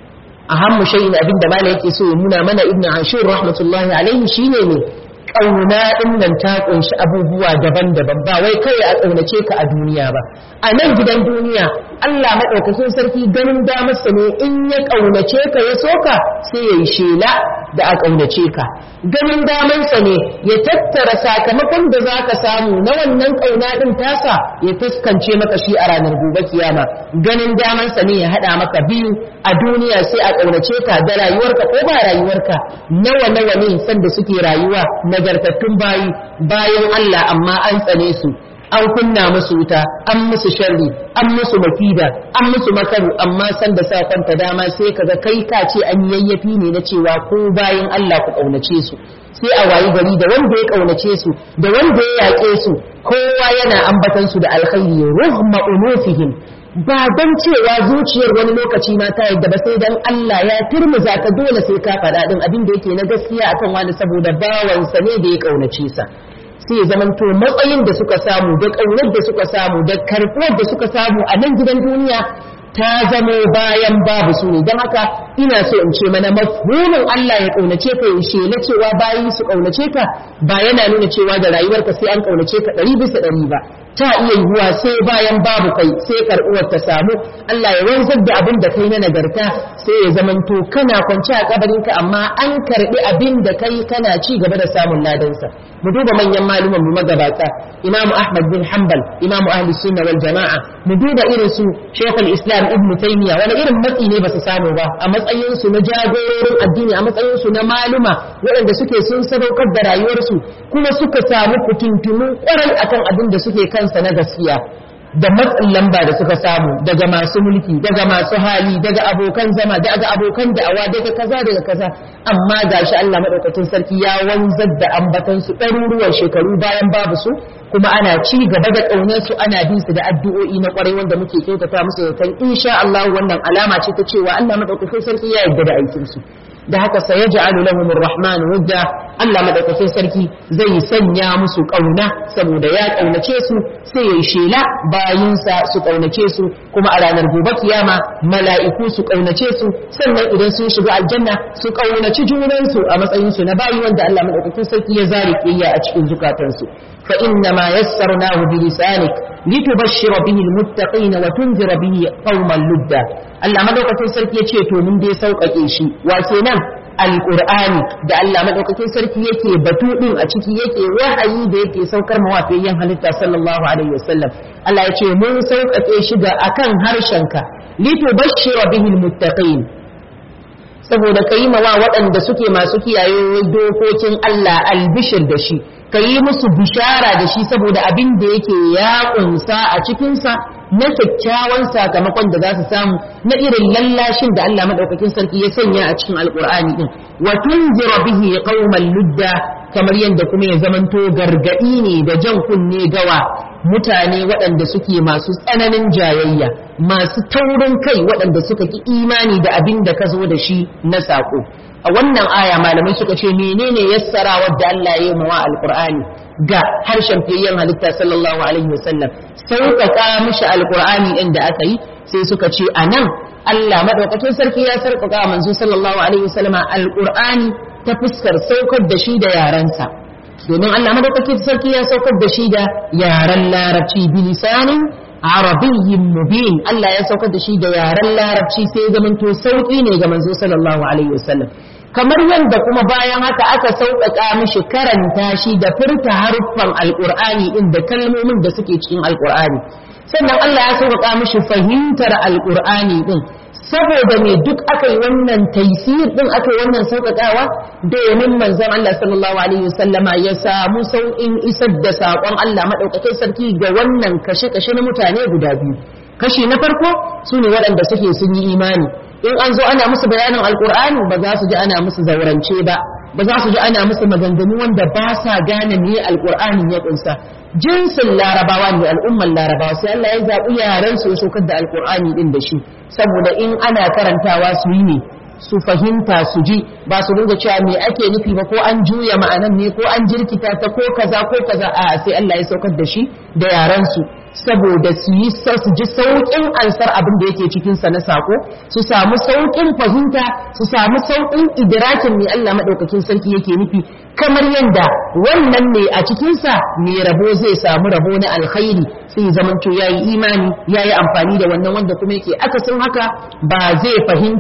ahammu shay'in abinda malin yake so ya nuna mana ibnu ashur rahmatullahi alaihi shine ne ƙauna ɗin nan ta ƙunshi abubuwa daban-daban ba wai kai a ƙaunace ka a duniya ba a nan gidan duniya Allah maɗaukakin sarki ganin damarsa ne in ya ƙaunace ka ya soka sai ya yi shela da a ƙaunace ka ganin damarsa ne ya tattara sakamakon da za ka samu na wannan ƙauna ɗin tasa ya fuskance maka shi a ranar gobe kiyama ganin damarsa ne ya haɗa maka biyu a duniya sai a ƙaunace ka da rayuwarka ko ba rayuwarka nawa ne sanda suke rayuwa nagartattun bayan Allah amma an tsane su an kunna musu wuta an musu sharri an musu makida an musu makaru amma sanda sa kwanta dama sai kaga kai ka ce an yayyafi ne na cewa ko bayan Allah ku kaunace su sai a wayi gari da wanda ya kaunace su da wanda ya yaƙe su kowa yana ambatan su da alkhairi ruhma unufihim ba don cewa zuciyar wani lokaci ma ta yadda ba sai dan Allah ya turmuza ka dole sai ka faɗa din abin da yake na gaskiya akan wani saboda bawansa ne da ya kaunace sa sai ya zamanto matsayin da suka samu da kaunar da suka samu da karɓuwar da suka samu a nan gidan duniya ta zamo bayan babu su ne don haka ina so in ce mana mafhumin Allah ya kaunace ka yaushe na cewa bayi su kaunace ka ba yana nuna cewa da rayuwarka sai an kaunace ka 100% ba ta iya yiwuwa sai bayan babu kai sai karɓuwar ta samu Allah ya wanzar da abin da kai na nagarta sai ya zamanto kana kwance a kabarinka amma an karɓi abin da kai kana ci gaba da samun ladansa mu duba manyan maluman mu magabata Imam Ahmad bin Hanbal Imam Ahli Sunna wal Jama'a mu duba irin su Sheikhul Islam Ibn Taymiyyah wani irin matsi ne ba su samu ba a matsayin su na jagororin addini a matsayin su na maluma waɗanda suke sun sadaukar da rayuwarsu kuma suka samu fitintunu ƙwarai akan abin da suke kansa na gaskiya da matsin lamba da suka samu daga masu mulki daga masu hali daga abokan zama daga abokan da'awa daga kaza amma gashi Allah madaukakin sarki ya wanzar da ambatan su ɗaruruwan shekaru bayan babu su kuma ana ci gaba da ƙaunar su ana bin su da addu'o'i na ƙwarai wanda muke kyautata musu da kan insha Allah wannan alama ce ta cewa Allah madaukakin sarki ya yarda da aikin su da haka sai ya ja'alu lahum ar-rahman wudda Allah madaukakin sarki zai sanya musu kauna saboda ya kaunace su sai ya shela bayinsa su kaunace su kuma a ranar gobe kiyama mala'iku su kaunace su sannan idan sun shiga aljanna su kaunaci junan su a matsayin su na bayi wanda Allah madaukakin sarki ya zare kiyaya a cikin zukatansu fa inna ma yassarnahu bi lisanik litubashshira bihi almuttaqina wa tunzira bihi qauman ludda Allah madaukakin sarki ya ce to mun dai sauƙaƙe shi wa kenan alqur'ani da Allah madaukakin sarki yake batu din a ciki yake wahayi da yake saukar mawafiyyan halitta sallallahu alaihi wasallam Allah ya ce mun sauƙaƙe shi da akan harshenka litubashshira bihi almuttaqin saboda kai mawa waɗanda suke masu kiyaye dokokin Allah albishir da shi ka yi musu bishara da shi saboda abin da yake ya kunsa a cikinsa na kyakkyawan sakamakon da za su samu na irin lallashin da Allah madaukakin sarki ya sanya a cikin alkur'ani din wa tunzira bihi qauman ludda kamar yadda kuma ya zamanto gargadi ne da jan kunne gawa mutane waɗanda suke masu tsananin jayayya masu taurin kai waɗanda suka ki imani da abin da ka zo da shi na sako a wannan aya malamai suka ce menene yassara wadda Allah ya yi mawa alqur'ani ga harshen fiyayyen halitta sallallahu alaihi wasallam sauƙaƙa mishi alqur'ani din da aka yi sai suka ce anan Allah madaukakin sarki ya sarƙaƙa manzo sallallahu alaihi wasallam alqur'ani ta fuskar saukar da shi da yaransa domin Allah madaukakin sarki ya saukar da shi da yaran larabci bilisanin arabiyyin mubin Allah ya saukar da shi da yaren larabci sai zamanto sauki ne ga manzo sallallahu alaihi wasallam kamar yadda kuma bayan haka aka sauƙaƙa mishi karanta shi da furta haruffan alqur'ani inda kalmomin da suke cikin alqur'ani sannan Allah ya sauƙaƙa mishi fahimtar alqur'ani din saboda me duk aka yi wannan taysir din aka yi wannan sauƙaƙawa domin manzon Allah sallallahu alaihi wasallama ya samu sauƙin isar da saƙon Allah madaukakin sarki ga wannan kashe-kashe na mutane guda biyu. Kashi na farko su ne waɗanda suke sun yi imani, in an zo ana musu bayanin alƙur'ani ba za su ji ana musu zaurance ba za su ji ana musu maganganu wanda ba sa gane me alƙur'anin ya ƙunsa. Jinsin larabawa ne, al'ummar larabawa, sai Allah ya zaɓi yaran su ya saukar da alƙur'ani ɗin da shi, saboda in ana karantawa su yi ne su fahimta su ji, ba su dinga cewa me ake nufi ba, ko an juya ma'anan ne ko an jirkita ta ko kaza a sai Allah ya saukar da shi da yaran su saboda su ji sauƙin ansar abin da yake cikin sa na sako, su samu sauƙin fahimta, su samu sauƙin idrakin me Allah madaukakin sarki yake nufi, kamar yanda wannan ne a cikin sa me rabo zai samu rabo na alkhairi sai zamanto yayi imani yayi amfani da wannan, wanda kuma yake akasin haka ba zai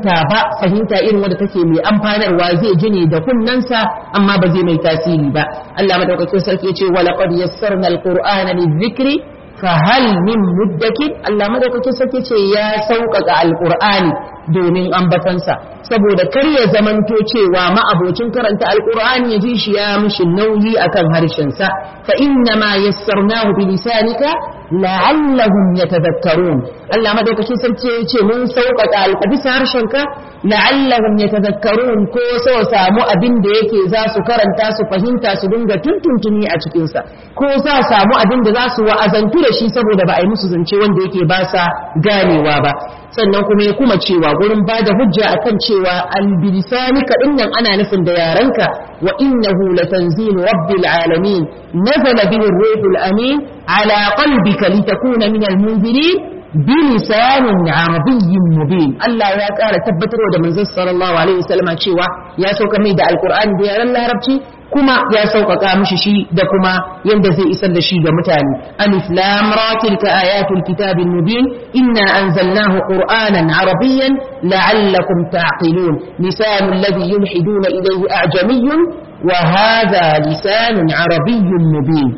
fahimta irin wanda take mai amfanarwa, zai ji ne da kunnansa amma ba zai mai tasiri ba. Allah madaukakin sarki yace wa laqad yassarna alqur'ana lidhikri fahal min muddakir. Allah madaukakin sarki ce ya sauƙaƙa alqur'ani domin ambatansa, saboda kar ya zamanto cewa ma'abocin karanta alqur'ani ya ji shi ya mishi nauyi akan harshensa. Fa inna ma yassarnahu bi lisanika la'allahum yatadhakkarun. Allah madaukakin sarki ya ce mun sauƙaƙa alqabisa harshenka la'allahum yatadhakkarun, ko so samu abin da yake za su karanta su fahimta su dinga tuntuntuni a cikin sa, ko za samu abin da za su wa'azantu da shi saboda ba a yi musu zance wanda yake ba sa ganewa ba. Sannan kuma ya kuma cewa gurin ba da hujja akan cewa albilisanika dinnan ana nufin da yaranka, wa innahu latanzilu rabbil alamin nazala bihi ruhul amin ala qalbika litakuna min almunzirin bilisanin arabiyyin mubin. Allah ya ƙara tabbatarwa da manzon sallallahu alaihi wasallam cewa ya sauka mai da alqur'ani da yaran larabci, kuma ya sauƙaƙa mishi shi da kuma yanda zai isar da shi ga mutane. Alif lam ra tilka ayatul kitabil mubin inna anzalnahu qur'anan arabiyyan la'allakum ta'qilun lisanul ladhi yulhiduna ilayhi a'jamiyyun wa hadha lisanun arabiyyun mubin.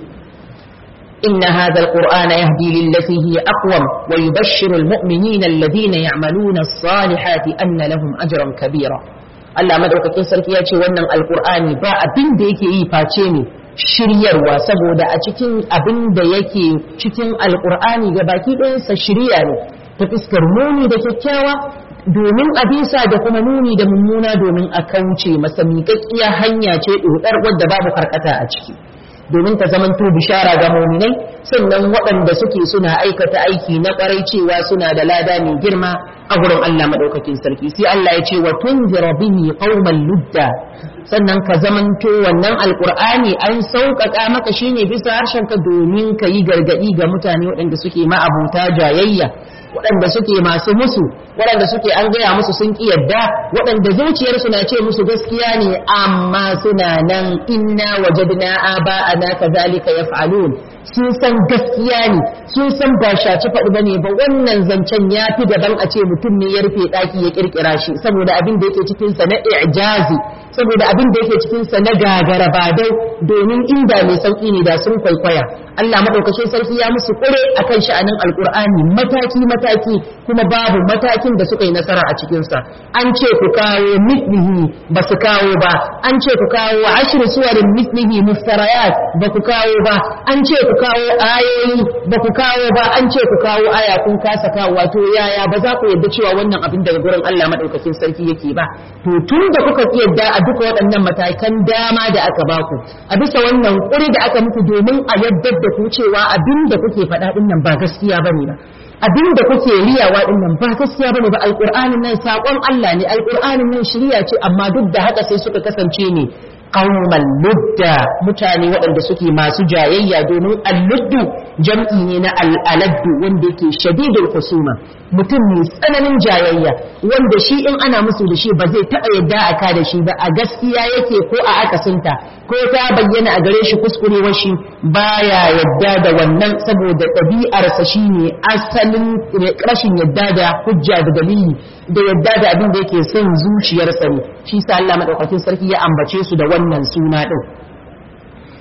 إن هذا القرآن يهدي للتي هي أقوم ويبشر المؤمنين الذين يعملون الصالحات أن لهم أجرا كبيرا. Allah madaukakin sarki ya ce wannan alkur'ani ba abin da yake yi face ne shiryarwa, saboda a cikin abin da yake cikin alkur'ani ga baki ɗayansa shirya ne ta fuskar nuni da kyakkyawa domin a bisa da kuma nuni da mummuna domin a kauce masa miƙaƙƙiya hanya ce ɗoɗar wadda babu karkata a ciki, domin ta zamanto bishara ga muminai, sannan waɗanda suke suna aikata aiki na ƙwarai cewa suna da lada mai girma a gurin Allah madaukakin sarki. Sai Allah ya ce wa tunzira bihi qauman ludda, sannan ka zamanto wannan alqur'ani an sauƙaƙa maka shine bisa harshen ka domin ka yi gargaɗi ga mutane waɗanda suke ma'abuta jayayya, waɗanda suke masu musu, waɗanda suke an gaya musu sun ƙi yadda, waɗanda zuciyarsu na ce musu gaskiya ne amma suna nan inna wajadna aba'ana kadhalika yaf'alun, sun san gaskiya ne, sun san ba shaci faɗi bane ba, wannan zancen ya fi daban a ce mutum ne ya rufe ɗaki ya ƙirƙira shi, saboda abin da yake cikin sa na i'jazi, saboda abin da yake cikin sa na gagara badau, domin inda mai sauki ne da sun kwaikwaya. Allah madaukakin sarki ya musu kure akan sha'anin alqur'ani mataki kuma babu matakin da suka yi nasara a cikin sa. An ce ku kawo mithlihi ba su kawo ba, an ce ku kawo ashru suwarin mithlihi muftarayat ba ku kawo ba, an ce ku kawo ayoyi ba ku kawo ba, an ce ku kawo aya kun kasa kawo. Wato yaya ba za ku yarda cewa wannan abin daga gurin Allah madaukakin sarki yake ba? To tun da kuka yarda a duka waɗannan matakan dama da aka baku, a bisa wannan kuri da aka muku domin a yadda da ku cewa abin da kuke faɗa ɗin nan ba gaskiya bane ba, abin da kuke riyawa ɗin nan ba gaskiya bane ba, alƙur'anin nan saƙon Allah ne, alƙur'anin nan shiriya ce, amma duk da haka sai suka kasance ne qauman ludda, mutane waɗanda suke masu jayayya, domin alluddu jam'i ne na al'aladdu wanda yake shadidul husuma, mutum mai tsananin jayayya wanda shi in ana musu da shi ba zai taɓa yadda a ka da shi ba, a gaskiya yake ko a akasinta, ko ta bayyana a gare shi kuskurewar shi baya yadda da wannan, saboda ɗabi'arsa shine asalin rashin yadda da hujja da dalili da yadda da abin da yake son zuciyarsa ne. Shi sa Allah madaukakin sarki ya ambace su da wannan suna din.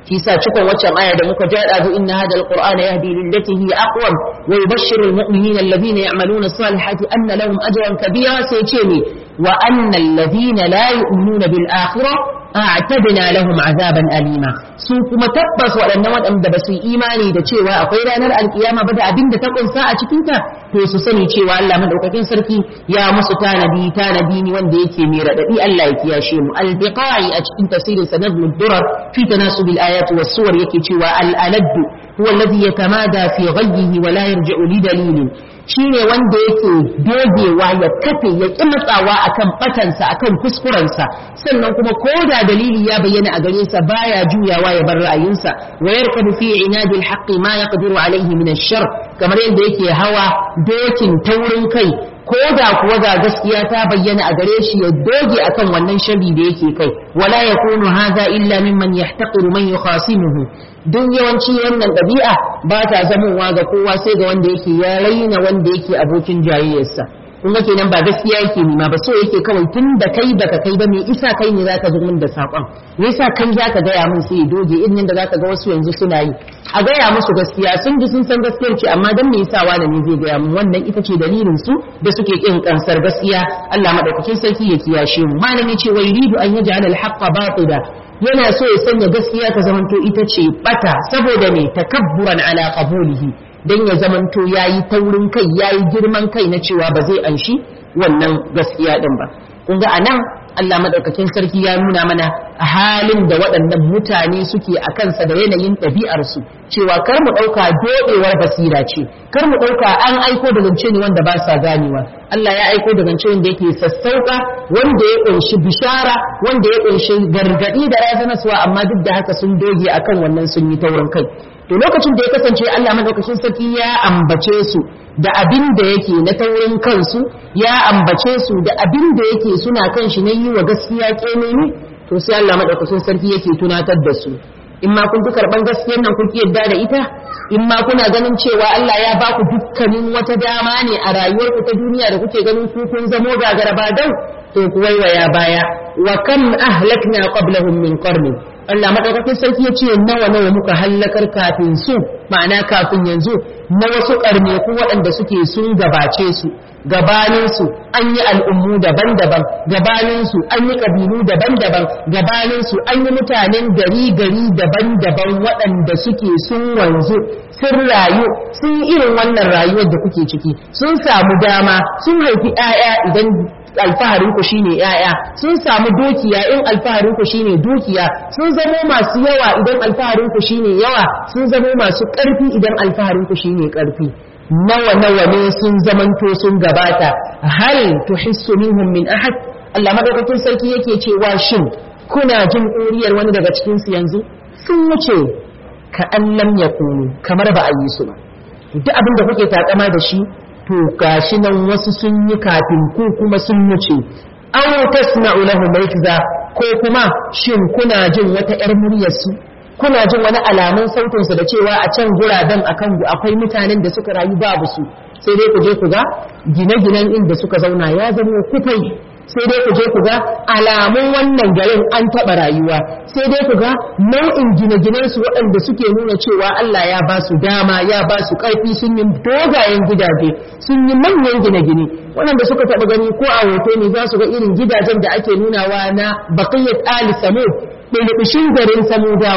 shi yasa cikon waccan aya da muka jada zu inna hada alqur'ana yahdi lillati hi aqwam wa yubashshiru almu'minina alladhina ya'maluna as-salihati anna lahum ajran kabira sai ce ne wa anna alladhina la yu'minuna bil akhirah a'tadna lahum azaban alima su kuma tabbas waɗanda ba su imani da cewa akwai ranar alkiyama ba da abin da ta kunsa a cikin ta to su sani cewa Allah madaukakin sarki ya musu tanadi ne wanda yake mai radadi Allah ya kiyashe mu al-biqai a cikin tafsirin sanad ad-durar fi tanasub al-ayat was-suwar yake cewa al-alad huwa alladhi yatamada fi ghayyihi wa la yarji'u li dalilin shine wanda yake dogewa ya kafe ya kimatsawa akan batansa akan kuskurensa sannan kuma koda dalili ya bayyana a gare sa baya juyawa ya bar ra'ayinsa wa yarkabu fi inadi al-haqq ma yaqdiru alayhi min ash-shar kamar yadda yake hawa dokin taurin kai koda kuwa ga gaskiya ta bayyana a gare shi ya doge akan wannan sharri da yake kai wala yakunu hadha illa mimman yahtaqiru man yukhasimuhu duk yawanci wannan ɗabi'a ba ta zamowa ga kowa sai ga wanda yake ya raina wanda yake abokin jayayyarsa kun ga kenan ba gaskiya yake nima ba so yake kawai tun da kai baka kai ba me isa kai ne zaka zo min da sakon me yasa kai zaka gaya min sai doge irin da zaka ga wasu yanzu suna yi a gaya musu gaskiya sun ji sun san gaskiyar ce amma dan me yasa wani ne zai gaya min wannan ita ce dalilin su da suke kin kansar gaskiya Allah madaukakin sarki ya kiyashe mu malami ce wa yuridu an yaj'ala al-haqqa batila yana so ya sanya gaskiya ta zamanto ita ce bata saboda me takabburan ala qabulihi dan ya zamanto yayi taurin kai yayi girman kai na cewa ba zai anshi wannan gaskiya din ba kun ga anan Allah madaukakin sarki ya nuna mana halin da waɗannan mutane suke a kansa da yanayin ɗabi'ar su cewa kar mu ɗauka dodewar basira ce kar mu ɗauka an aiko da zance ne wanda ba sa ganewa Allah ya aiko da zance wanda yake sassauka wanda ya ƙunshi bishara wanda ya ƙunshi gargaɗi da razanaswa amma duk da haka sun doge akan wannan sun yi taurin kai to lokacin da ya kasance Allah madaukakin sarki ya ambace su da abin da yake na taurin kansu ya ambace su da abin da yake suna kan shi na yi wa gaskiya kemeni to sai Allah madaukakin sarki yake tunatar da su in ma kun fi karban gaskiyar nan kun ki yadda da ita in ma kuna ganin cewa Allah ya ba ku dukkanin wata dama ne a rayuwarku ta duniya da kuke ganin ku kun zamo gagaraba dau to ku waiwaya baya wa kam ahlakna qablahum min qarni Allah madaukakin sarki ya ce nawa muka hallakar kafin su ma'ana kafin yanzu na wasu karne ku waɗanda suke sun gabace su gabanin su an yi al'ummu daban-daban gabanin su an yi kabilu daban-daban gabanin su an yi mutanen gari daban-daban waɗanda suke sun wanzu sun rayu sun yi irin wannan rayuwar da kuke ciki sun samu dama sun haifi 'ya'ya idan alfaharin ku shine yaya sun samu dukiya in alfaharin ku shine dukiya sun zamo masu yawa idan alfaharin ku shine yawa sun zamo masu ƙarfi idan alfaharin ku shine ƙarfi nawa ne sun zamanto sun gabata hal tuhissu minhum min ahad Allah madaukakin sarki yake cewa shin kuna jin ƙuriyar wani daga cikin su yanzu sun wuce ka allam yakunu kamar ba a yi su ba duk abin da kuke takama da shi to gashi nan wasu sun yi kafin ku kuma sun wuce aw tasma'u lahum rikza ko kuma shin kuna jin wata yar muryar su kuna jin wani alamun sautin su da cewa a can guraben akwai mutanen da suka rayu babu su sai dai ku je ku ga gine-ginen inda suka zauna ya zama kufai sai dai ku je ku ga alamun wannan garin an taɓa rayuwa sai dai ku ga nau'in gine-ginen su waɗanda suke nuna cewa Allah ya ba su dama ya ba su ƙarfi sun yi dogayen gidaje sun yi manyan gine-gine waɗanda suka taɓa gani ko a hoto ne za su ga irin gidajen da ake nunawa na baqiyat ali samud ɗaiɗaishin garin samudawa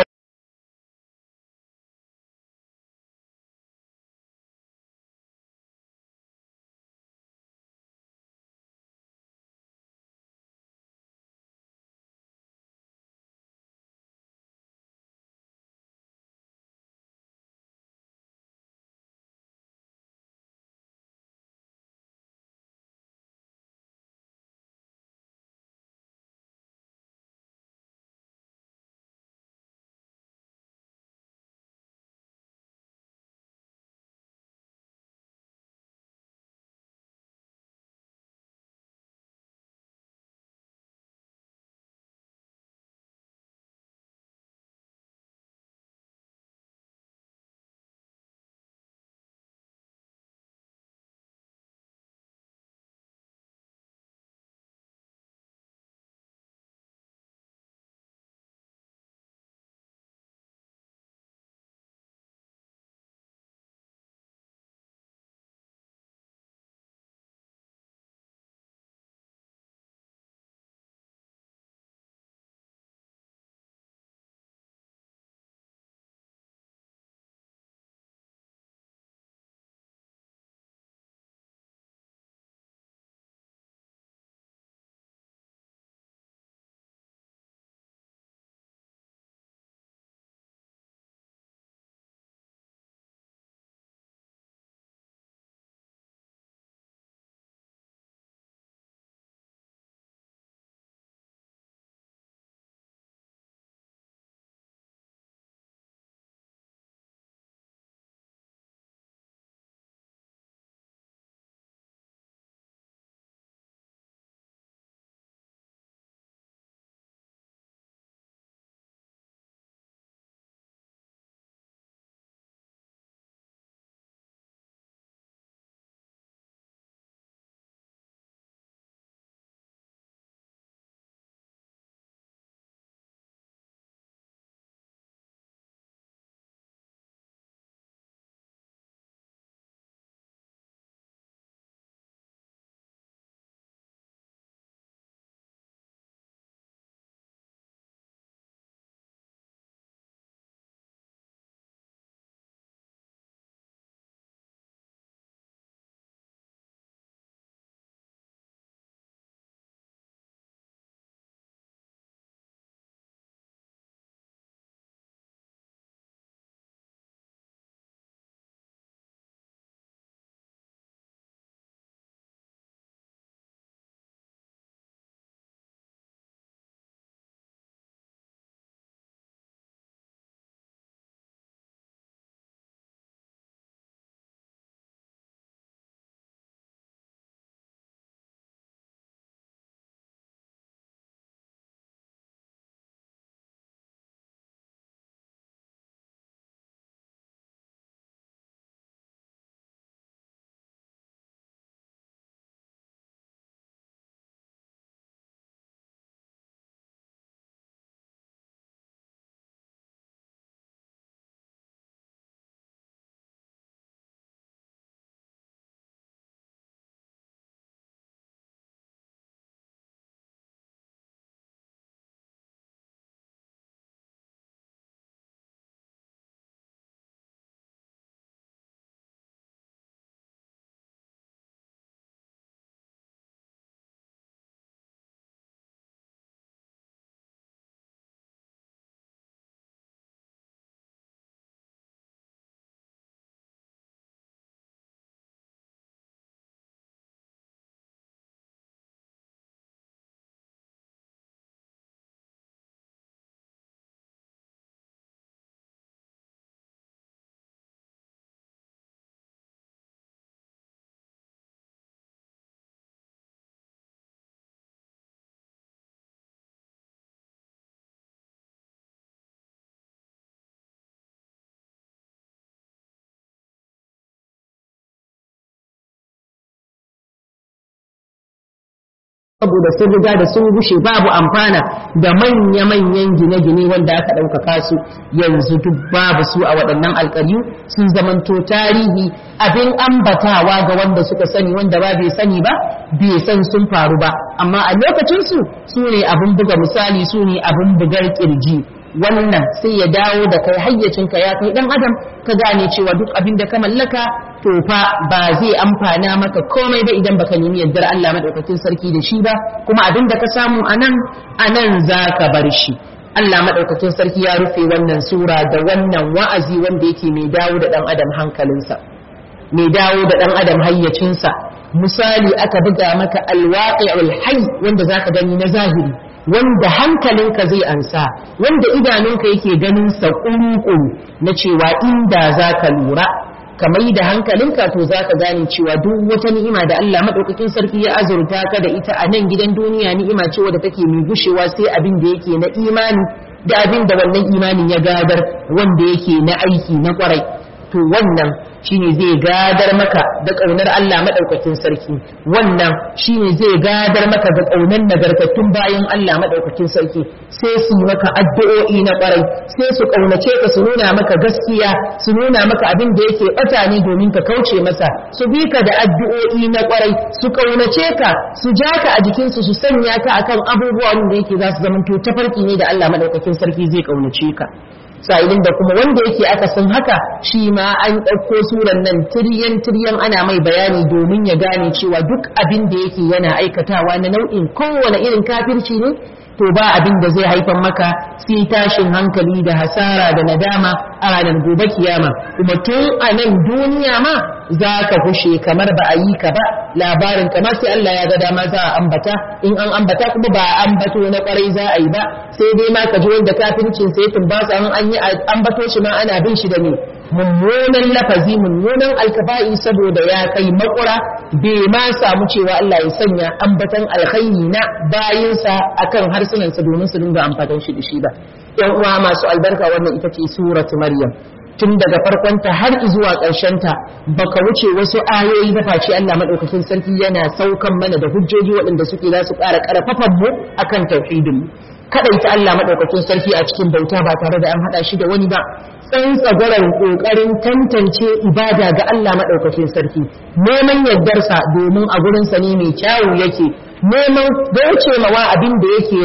saboda sun riga da sun gushe babu amfana da manya-manyan gine-gine wanda aka ɗaukaka su yanzu duk babu su a waɗannan alƙaryu sun zamanto tarihi abin ambatawa ga wanda suka sani wanda ba bai sani ba bai san sun faru ba amma a lokacinsu su ne abin buga misali su ne abin bugar ƙirji wannan sai ya dawo da kai hayyacinka ya kai ɗan adam ka gane cewa duk abin da ka mallaka to fa ba zai amfana maka komai ba idan baka nemi yardar Allah madaukakin sarki da shi ba kuma abin da ka samu anan zaka bar shi Allah madaukakin sarki ya rufe wannan sura da wannan wa'azi wanda yake mai dawo da dan adam hankalinsa mai dawo da dan adam hayyacinsa misali aka buga maka alwaqi'ul hayy wanda zaka gani na zahiri wanda hankalinka zai ansa wanda idanunka yake ganin sa kuru na cewa inda zaka lura kamar da hankalinka to za ka gane cewa duk wata ni'ima da Allah maɗaukakin sarki ya azurta ka da ita a nan gidan duniya ni'ima ce wadda take mai gushewa sai abin da yake na imani da abin da wannan imanin ya gadar wanda yake na aiki na kwarai to wannan shine zai gadar maka da ƙaunar Allah maɗaukakin sarki wannan shine zai gadar maka da ƙaunar nagartattun bayan Allah maɗaukakin sarki sai su maka addu'o'i na ƙwarai sai su ƙaunace ka su nuna maka gaskiya su nuna maka abin da yake ɓata ne domin ka kauce masa su bi ka da addu'o'i na ƙwarai su ƙaunace ka su ja ka a jikinsu su sanya ka akan abubuwan da yake za su zamanto tafarki ne da Allah maɗaukakin sarki zai ƙaunace ka sa'ilin da kuma wanda yake akasin haka shi ma an ɗauko suran nan tiryan ana mai bayani domin ya gane cewa duk abin da yake yana aikatawa na nau'in kowane irin kafirci ne to ba abin da zai haifar maka sai tashin hankali da hasara da nadama a ranar gobe kiyama kuma tun a nan duniya ma za ka kushe kamar ba a yi ka ba labarin kamar sai Allah ya ga dama za a ambata in an ambata kuma ba a ambato na kwarai za a yi ba sai dai ma ka ji wanda kafircin sai tun ba sa an yi ambato shi ma ana bin shi da ne mummunan lafazi mummunan alkaba'i saboda ya kai makura bai ma samu cewa Allah ya sanya ambatan alkhairi na bayinsa akan harsunansa domin su dinga amfatan shi da shi ba yan uwa masu albarka wannan ita ce suratu maryam tun daga farkonta har zuwa ta baka wuce wasu ayoyi da face Allah madaukakin sarki yana saukan mana da hujjoji waɗanda suke za su ƙara ƙarfafan mu akan tauhidin mu kadaita Allah madaukakin sarki a cikin bauta ba tare da an hada shi da wani ba tsantsagaran kokarin tantance ibada ga Allah madaukakin sarki neman yardarsa domin a gurin sa ne mai kyawu yake neman kaucewa abin da yake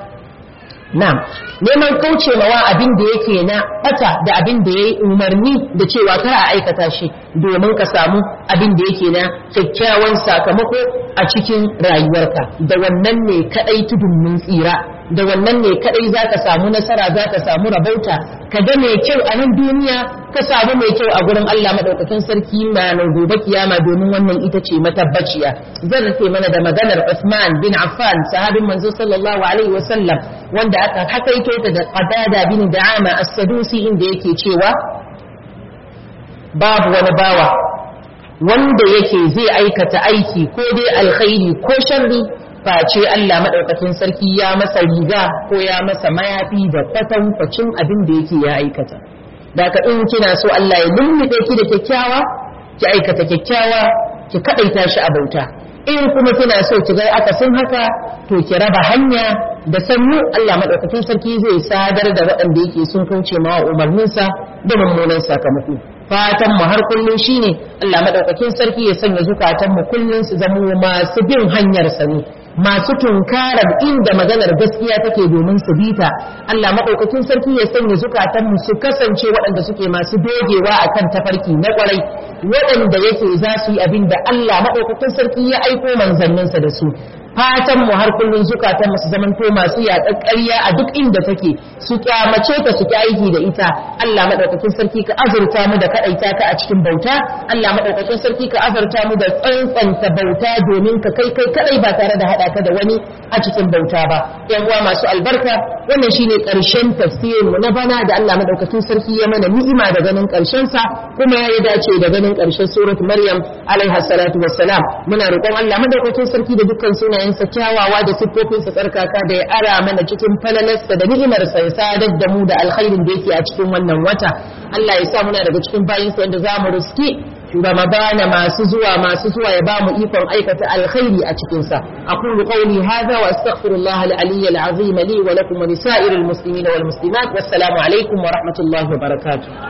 neman kaucewa abin da yake na bata da abin da yayi umarni da cewa kar a aikata shi domin ka samu abin da yake na kyakkyawan sakamako a cikin rayuwarka da wannan ne kadai tudun mun tsira da wannan ne kadai zaka samu nasara zaka samu rabauta ka ga mai kyau a nan duniya ka samu mai kyau a gurin Allah madaukakin sarki ma na gobe kiyama domin wannan ita ce matabbaciya zan rufe mana da maganar Uthman bin Affan sahabin manzo sallallahu alaihi wasallam wanda aka hakaito ta da Qatada bin Da'ama as-Sadusi inda yake cewa babu wani bawa wanda yake zai aikata aiki ko dai alkhairi ko sharri face Allah madaukakin sarki ya masa riga ko ya masa mayafi da kwatankwacin abin da yake ya aikata daga in kina so Allah ya lullube ki da kyakkyawa ki aikata kyakkyawa ki kadaita shi a bauta in kuma kina so ki ga akasin haka to ki raba hanya da sannu Allah madaukakin sarki zai sadar da waɗanda yake sun kauce ma umarninsa da mummunan sakamako fatan mu har kullun shine Allah madaukakin sarki ya sanya zukatan mu kullun su zama masu bin hanyar sa ne masu tunkarar inda maganar gaskiya take domin su bita Allah madaukakin sarki ya sanya zukatan mu su kasance waɗanda suke masu dogewa akan tafarki na kwarai waɗanda yake za su yi abin da Allah madaukakin sarki ya aiko manzanninsa da su fatan mu har kullun zukatan su zamanto masu yaƙar ƙarya a duk inda take su kyamace ta su aiki da ita Allah madaukakin sarki ka azurta mu da kadaita ka a cikin bauta Allah madaukakin sarki ka azurta mu da tsantsanta bauta domin ka kai kadai ba tare da hada ka da wani a cikin bauta ba yan uwa masu albarka wannan shine karshen tafsirin mu na bana da Allah madaukakin sarki ya mana ni'ima da ganin karshen sa kuma ya dace da ganin karshen surat Maryam alaiha salatu wassalam muna roƙon Allah madaukakin sarki da dukkan sunayensa kyawawa da siffofinsa tsarkaka da ya ara mana cikin falalarsa da ni'imarsa ya sadar da mu da alkhairin da yake a cikin wannan wata Allah ya sa muna daga cikin bayinsa wanda za mu riski ramadana masu zuwa ya bamu ikon aikata alkhairi a cikin sa aqulu qawli hadha wa astaghfirullah al-aliy al-azim li wa lakum wa lisa'iril muslimin wal muslimat wassalamu alaikum wa rahmatullahi wa barakatuh